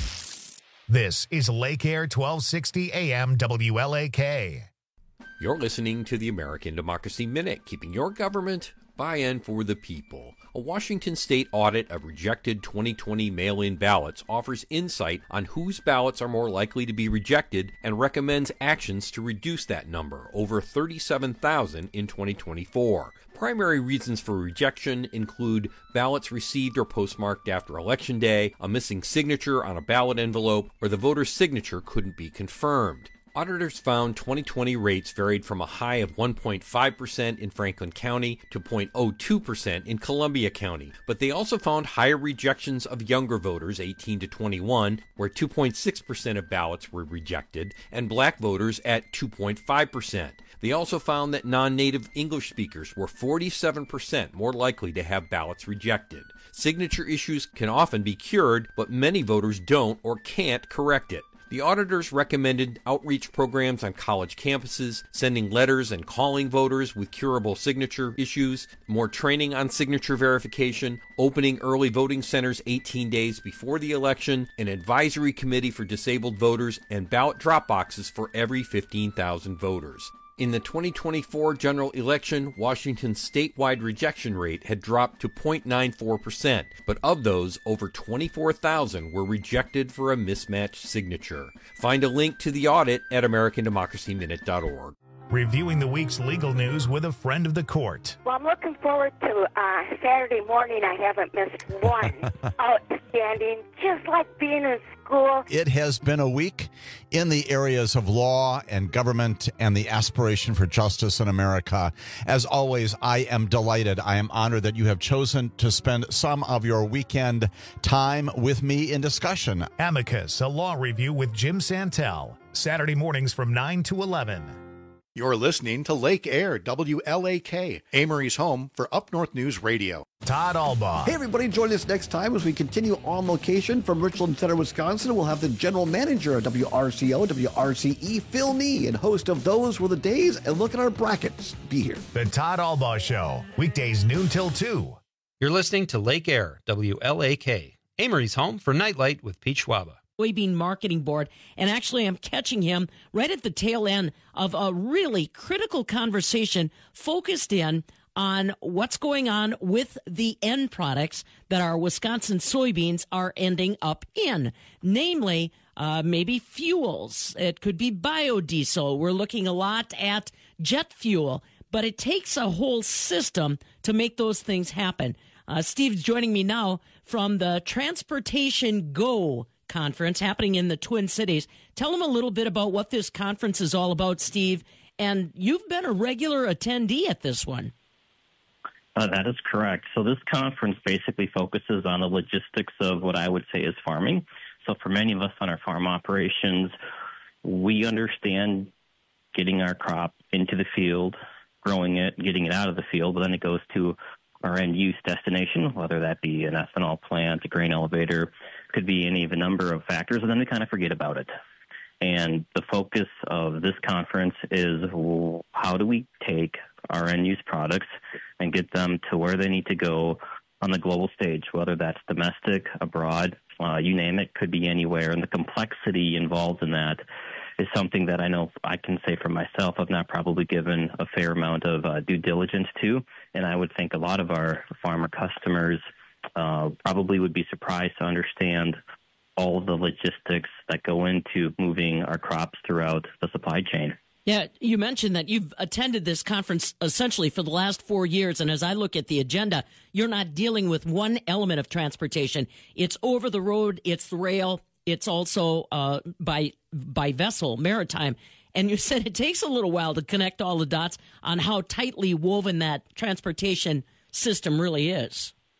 Speaker 1: This is Lake Air twelve sixty A M W L A K.
Speaker 10: You're listening to the American Democracy Minute, keeping your government by and for the people. A Washington state audit of rejected twenty twenty mail-in ballots offers insight on whose ballots are more likely to be rejected and recommends actions to reduce that number, over thirty-seven thousand in twenty twenty-four. Primary reasons for rejection include ballots received or postmarked after Election Day, a missing signature on a ballot envelope, or the voter's signature couldn't be confirmed. Auditors found twenty twenty rates varied from a high of one point five percent in Franklin County to zero point zero two percent in Columbia County, but they also found higher rejections of younger voters, eighteen to twenty-one, where two point six percent of ballots were rejected, and black voters at two point five percent. They also found that non-native English speakers were forty-seven percent more likely to have ballots rejected. Signature issues can often be cured, but many voters don't or can't correct it. The auditors recommended outreach programs on college campuses, sending letters and calling voters with curable signature issues, more training on signature verification, opening early voting centers eighteen days before the election, an advisory committee for disabled voters, and ballot drop boxes for every fifteen thousand voters. In the twenty twenty-four general election, Washington's statewide rejection rate had dropped to zero point nine four percent, but of those, over twenty-four thousand were rejected for a mismatched signature. Find a link to the audit at american democracy minute dot org.
Speaker 1: Reviewing the week's legal news with a friend of the court.
Speaker 18: Well, I'm looking forward to uh, Saturday morning. I haven't missed one. Outstanding, just like being in school.
Speaker 24: It has been a week in the areas of law and government and the aspiration for justice in America. As always, I am delighted. I am honored that you have chosen to spend some of your weekend time with me in discussion.
Speaker 1: Amicus, a law review with Jim Santel. Saturday mornings from nine to eleven.
Speaker 12: You're listening to Lake Air, W L A K, Amory's home for Up North News Radio.
Speaker 1: Todd Albaugh.
Speaker 13: Hey, everybody, join us next time as we continue on location from Richland Center, Wisconsin. We'll have the general manager of W R C O, W R C E, Phil Nee, and host of Those Were the Days, and look at our brackets. Be here.
Speaker 1: The Todd Albaugh Show, weekdays noon till two.
Speaker 19: You're listening to Lake Air, W L A K, Amory's home for Nightlight with Pete Schwaba.
Speaker 5: Soybean Marketing Board, and actually I'm catching him right at the tail end of a really critical conversation focused in on what's going on with the end products that our Wisconsin soybeans are ending up in, namely uh, maybe fuels. It could be biodiesel. We're looking a lot at jet fuel, but it takes a whole system to make those things happen. Uh, Steve's joining me now from the Transportation Go conference happening in the Twin Cities. Tell them a little bit about what this conference is all about, Steve. And you've been a regular attendee at this one.
Speaker 23: Uh, that is correct. So this conference basically focuses on the logistics of what I would say is farming. So for many of us on our farm operations, we understand getting our crop into the field, growing it, getting it out of the field, but then it goes to our end-use destination, whether that be an ethanol plant, a grain elevator, could be any of a number of factors, and then we kind of forget about it. And the focus of this conference is how do we take our end-use products and get them to where they need to go on the global stage, whether that's domestic, abroad, uh, you name it, could be anywhere. And the complexity involved in that is something that I know I can say for myself I've not probably given a fair amount of uh, due diligence to, and I would think a lot of our farmer customers uh, probably would be surprised to understand all of the logistics that go into moving our crops throughout the supply chain.
Speaker 5: Yeah, you mentioned that you've attended this conference essentially for the last four years, and as I look at the agenda, you're not dealing with one element of transportation. It's over the road, it's the rail, it's also uh, by by vessel, maritime. And you said it takes a little while to connect all the dots on how tightly woven that transportation system really is.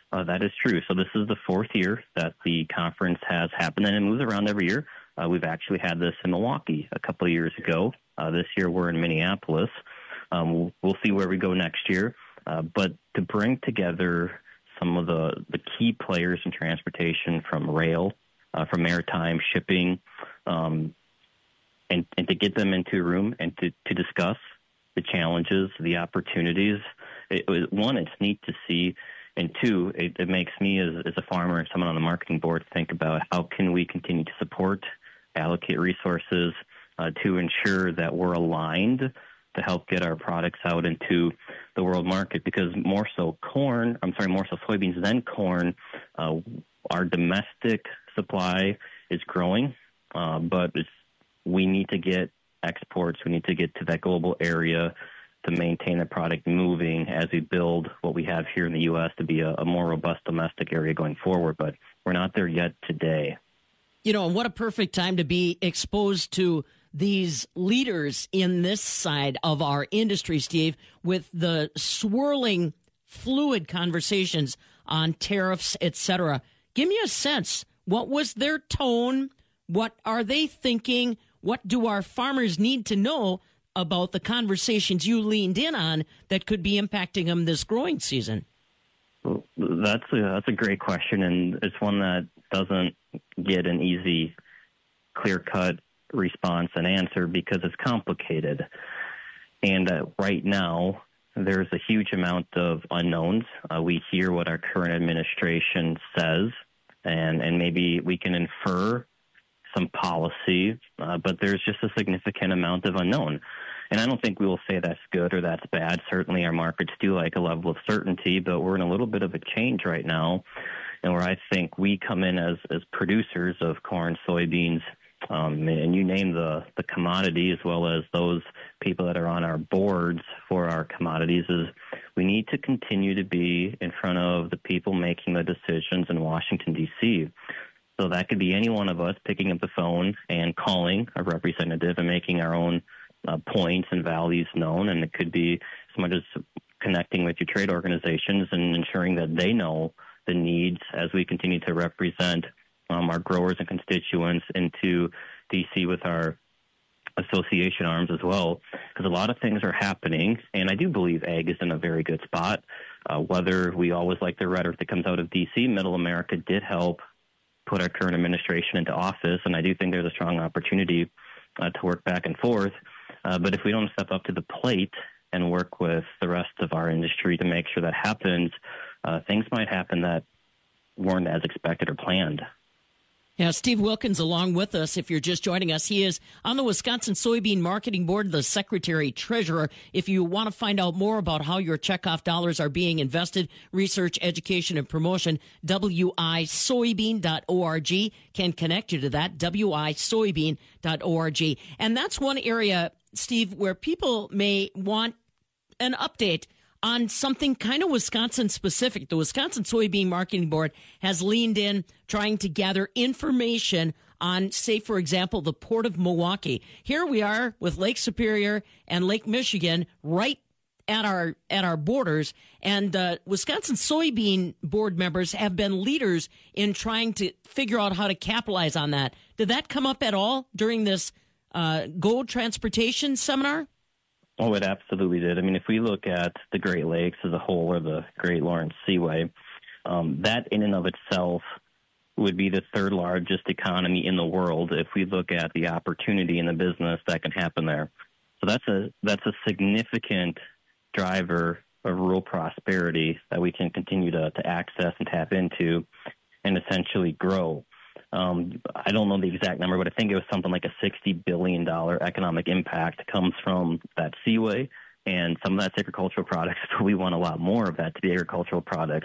Speaker 23: Uh, that is true. So this is the fourth year that the conference has happened, and it moves around every year. Uh, we've actually had this in Milwaukee a couple of years ago. Uh, this year we're in Minneapolis. Um, we'll, we'll see where we go next year. Uh, but to bring together some of the, the key players in transportation, from rail, uh, from maritime, shipping, um, and, and to get them into a room and to, to discuss the challenges, the opportunities. It, it, one, it's neat to see, and two, it, it makes me as, as a farmer and someone on the marketing board think about how can we continue to support, allocate resources uh, to ensure that we're aligned to help get our products out into the world market, because more so corn, I'm sorry, more so soybeans than corn, uh, our domestic supply is growing, uh, but it's, we need to get exports, we need to get to that global area to maintain the product moving as we build what we have here in the U S to be a, a more robust domestic area going forward, but we're not there yet today.
Speaker 5: You know, what a perfect time to be exposed to these leaders in this side of our industry, Steve, with the swirling, fluid conversations on tariffs, et cetera. Give me a sense. What was their tone? What are they thinking? What do our farmers need to know about the conversations you leaned in on that could be impacting them this growing season?
Speaker 23: Well, that's a, that's a great question, and it's one that doesn't get an easy, clear-cut response and answer because it's complicated. And uh, right now, there's a huge amount of unknowns. Uh, we hear what our current administration says, and, and maybe we can infer some policy, uh, but there's just a significant amount of unknown. And I don't think we will say that's good or that's bad. Certainly our markets do like a level of certainty, but we're in a little bit of a change right now, and where I think we come in as, as producers of corn, soybeans, Um, and you name the, the commodity, as well as those people that are on our boards for our commodities, is we need to continue to be in front of the people making the decisions in Washington, D C So that could be any one of us picking up the phone and calling a representative and making our own uh, points and values known. And it could be as much as connecting with your trade organizations and ensuring that they know the needs as we continue to represent Um, our growers and constituents into D C with our association arms as well, because a lot of things are happening, and I do believe ag is in a very good spot. Uh, whether we always like the rhetoric that comes out of D C, Middle America did help put our current administration into office, and I do think there's a strong opportunity uh, to work back and forth. Uh, but if we don't step up to the plate and work with the rest of our industry to make sure that happens, uh, things might happen that weren't as expected or planned.
Speaker 5: Yeah, Steve Wilkins along with us. If you're just joining us, he is on the Wisconsin Soybean Marketing Board, the Secretary Treasurer. If you want to find out more about how your checkoff dollars are being invested, research, education, and promotion, W I soybean dot org can connect you to that, W I soybean dot org. And that's one area, Steve, where people may want an update on something kind of Wisconsin-specific. The Wisconsin Soybean Marketing Board has leaned in trying to gather information on, say, for example, the Port of Milwaukee. Here we are with Lake Superior and Lake Michigan right at our at our borders, and uh, Wisconsin Soybean Board members have been leaders in trying to figure out how to capitalize on that. Did that come up at all during this uh, Go Transportation seminar?
Speaker 23: Oh, it absolutely did. I mean, if we look at the Great Lakes as a whole, or the Great Lawrence Seaway, um, that in and of itself would be the third largest economy in the world if we look at the opportunity in the business that can happen there. So that's a that's a significant driver of rural prosperity that we can continue to, to access and tap into and essentially grow. Um, I don't know the exact number, but I think it was something like a sixty billion dollars economic impact comes from that seaway, and some of that's agricultural products, but we want a lot more of that to be agricultural products.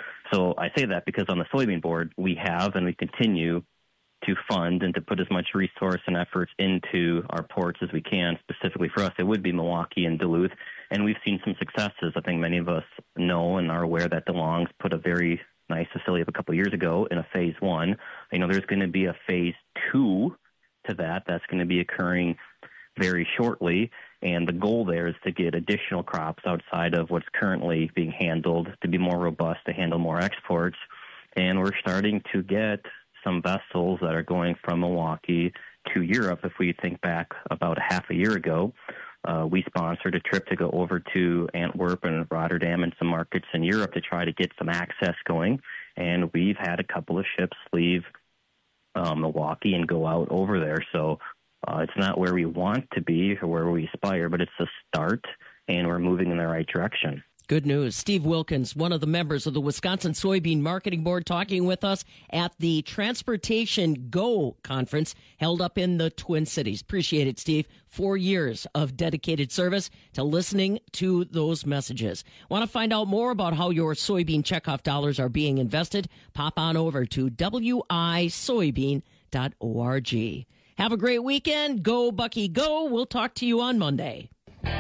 Speaker 23: So I say that because on the soybean board, we have and we continue to fund and to put as much resource and efforts into our ports as we can. Specifically for us, it would be Milwaukee and Duluth, and we've seen some successes. I think many of us know and are aware that DeLong's put a very nice facility up a couple of years ago in a phase one. You know, there's going to be a phase two to that. That's going to be occurring very shortly. And the goal there is to get additional crops outside of what's currently being handled to be more robust, to handle more exports. And we're starting to get some vessels that are going from Milwaukee to Europe. If we think back about a half a year ago, uh, we sponsored a trip to go over to Antwerp and Rotterdam and some markets in Europe to try to get some access going. And we've had a couple of ships leave uh, Milwaukee and go out over there. So Uh, it's not where we want to be or where we aspire, but it's a start, and we're moving in the right direction.
Speaker 5: Good news. Steve Wilkins, one of the members of the Wisconsin Soybean Marketing Board, talking with us at the Transportation Go conference held up in the Twin Cities. Appreciate it, Steve. Four years of dedicated service to listening to those messages. Want to find out more about how your soybean checkoff dollars are being invested? Pop on over to w i soybean dot org. Have a great weekend. Go, Bucky, go. We'll talk to you on Monday.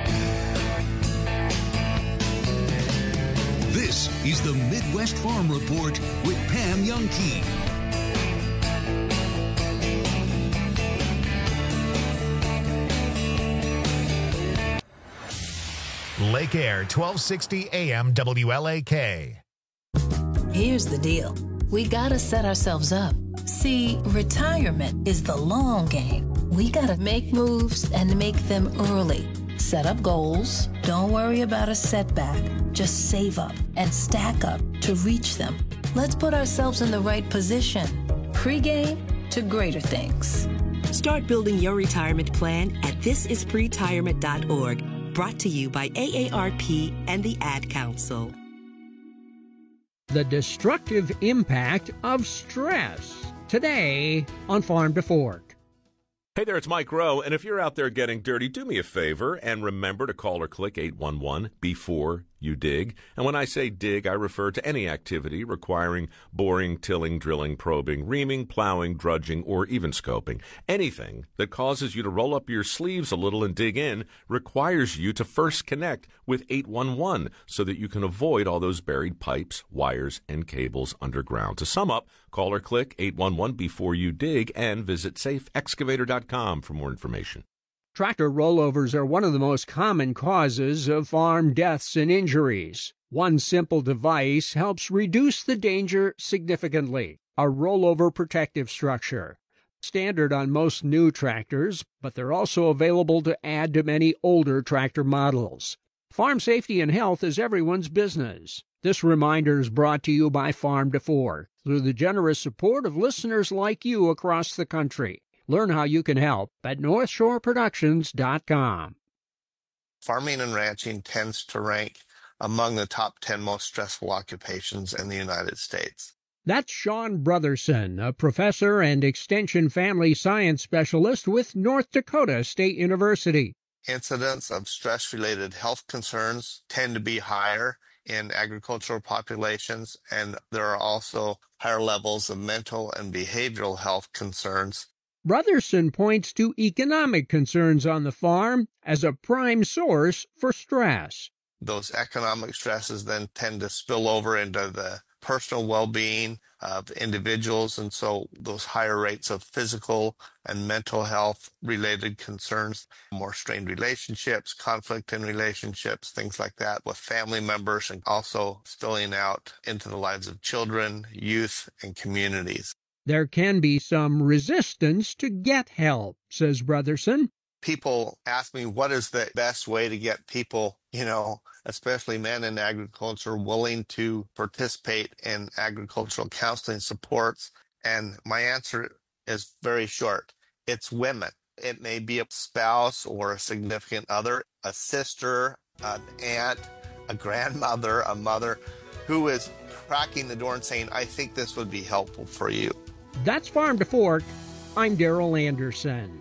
Speaker 2: This is the Midwest Farm Report with Pam Youngkey.
Speaker 1: Lake Air, twelve sixty A M W L A K.
Speaker 14: Here's the deal. We gotta set ourselves up. See, retirement is the long game. We gotta make moves and make them early. Set up goals. Don't worry about a setback. Just save up and stack up to reach them. Let's put ourselves in the right position. Pre-game to greater things.
Speaker 15: Start building your retirement plan at this is pretirement dot org. Brought to you by A A R P and the Ad Council.
Speaker 16: The destructive impact of stress. Today on Farm to Fork.
Speaker 17: Hey there, it's Mike Rowe, and if you're out there getting dirty, do me a favor and remember to call or click eight one one before you dig. And when I say dig, I refer to any activity requiring boring, tilling, drilling, probing, reaming, plowing, drudging, or even scoping. Anything that causes you to roll up your sleeves a little and dig in requires you to first connect with eight one one so that you can avoid all those buried pipes, wires, and cables underground. To sum up, call or click eight one one before you dig and visit safe excavator dot com for more information.
Speaker 16: Tractor rollovers are one of the most common causes of farm deaths and injuries. One simple device helps reduce the danger significantly. A rollover protective structure. Standard on most new tractors, but they're also available to add to many older tractor models. Farm safety and health is everyone's business. This reminder is brought to you by Farm to Fork through the generous support of listeners like you across the country. Learn how you can help at north shore productions dot com.
Speaker 21: Farming and ranching tends to rank among the top ten most stressful occupations in the United States.
Speaker 16: That's Sean Brotherson, a professor and extension family science specialist with North Dakota State University.
Speaker 21: Incidents of stress-related health concerns tend to be higher in agricultural populations, and there are also higher levels of mental and behavioral health concerns.
Speaker 16: Brotherson points to economic concerns on the farm as a prime source for stress.
Speaker 21: Those economic stresses then tend to spill over into the personal well-being of individuals, and so those higher rates of physical and mental health related concerns, more strained relationships, conflict in relationships, things like that with family members, and also spilling out into the lives of children, youth, and communities.
Speaker 16: There can be some resistance to get help, says Brotherson.
Speaker 21: People ask me what is the best way to get people, you know, especially men in agriculture, willing to participate in agricultural counseling supports. And my answer is very short. It's women. It may be a spouse or a significant other, a sister, an aunt, a grandmother, a mother, who is cracking the door and saying, I think this would be helpful for you.
Speaker 16: That's Farm to Fork. I'm Daryl Anderson.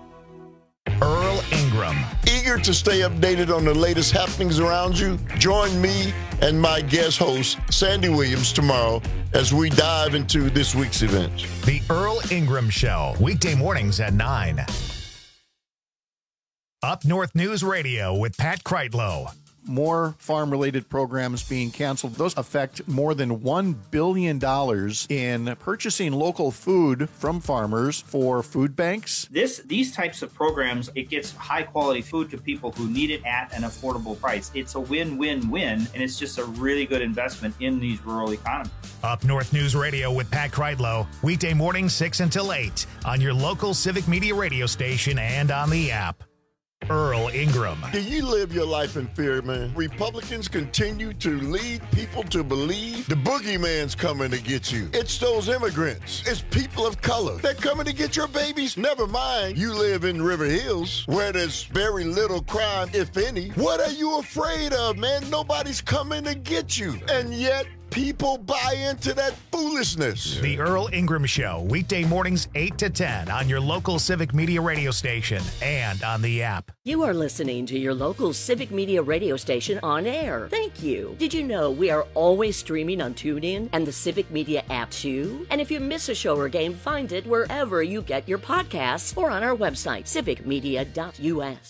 Speaker 1: Earl Ingram.
Speaker 25: Eager to stay updated on the latest happenings around you? Join me and my guest host, Sandy Williams, tomorrow as we dive into this week's events.
Speaker 1: The Earl Ingram Show, weekday mornings at nine. Up North News Radio with Pat Kreitlow.
Speaker 12: more farm-related programs being canceled. Those affect more than one billion dollars in purchasing local food from farmers for food banks.
Speaker 3: This, these types of programs, it gets high-quality food to people who need it at an affordable price. It's a win-win-win, and it's just a really good investment in these rural economies.
Speaker 1: Up North News Radio with Pat Kreidlow, weekday mornings six until eight on your local Civic Media radio station and on the app. Earl Ingram.
Speaker 25: Do you live your life in fear, man? Republicans continue to lead people to believe the boogeyman's coming to get you. It's those immigrants. It's people of color. They're coming to get your babies. Never mind, you live in River Hills, where there's very little crime, if any. What are you afraid of, man? Nobody's coming to get you. And yet, people buy into that foolishness.
Speaker 1: The Earl Ingram Show, weekday mornings eight to ten on your local Civic Media radio station and on the app.
Speaker 4: You are listening to your local Civic Media radio station on air. Thank you. Did you know we are always streaming on TuneIn and the Civic Media app too? And if you miss a show or game, find it wherever you get your podcasts or on our website, civic media dot u s.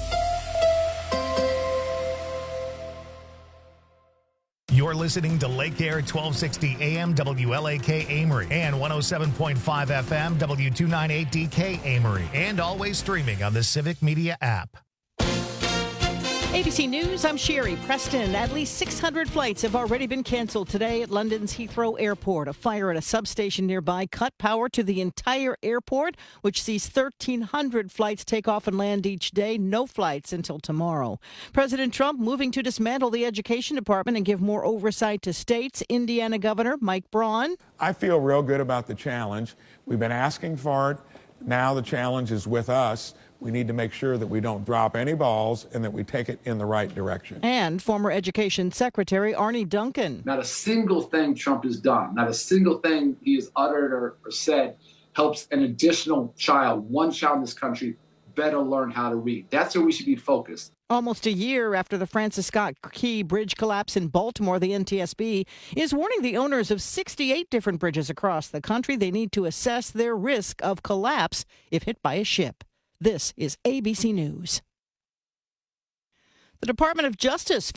Speaker 1: You're listening to Lake Air twelve sixty A M W L A K Amory and one oh seven point five F M W two ninety-eight D K Amory, and always streaming on the Civic Media app.
Speaker 7: A B C News, I'm Sherry Preston. At least six hundred flights have already been canceled today at London's Heathrow Airport. A fire at a substation nearby cut power to the entire airport, which sees thirteen hundred flights take off and land each day. No flights until tomorrow. President Trump moving to dismantle the education department and give more oversight to states. Indiana Governor Mike Braun.
Speaker 20: I feel real good about the challenge. We've been asking for it. Now the challenge is with us. We need to make sure that we don't drop any balls and that we take it in the right direction.
Speaker 7: And former Education Secretary Arne Duncan.
Speaker 22: Not a single thing Trump has done, not a single thing he has uttered or, or said helps an additional child, one child in this country, better learn how to read. That's where we should be focused.
Speaker 7: Almost a year after the Francis Scott Key Bridge collapse in Baltimore, the N T S B is warning the owners of sixty-eight different bridges across the country they need to assess their risk of collapse if hit by a ship. This is A B C News. The Department of Justice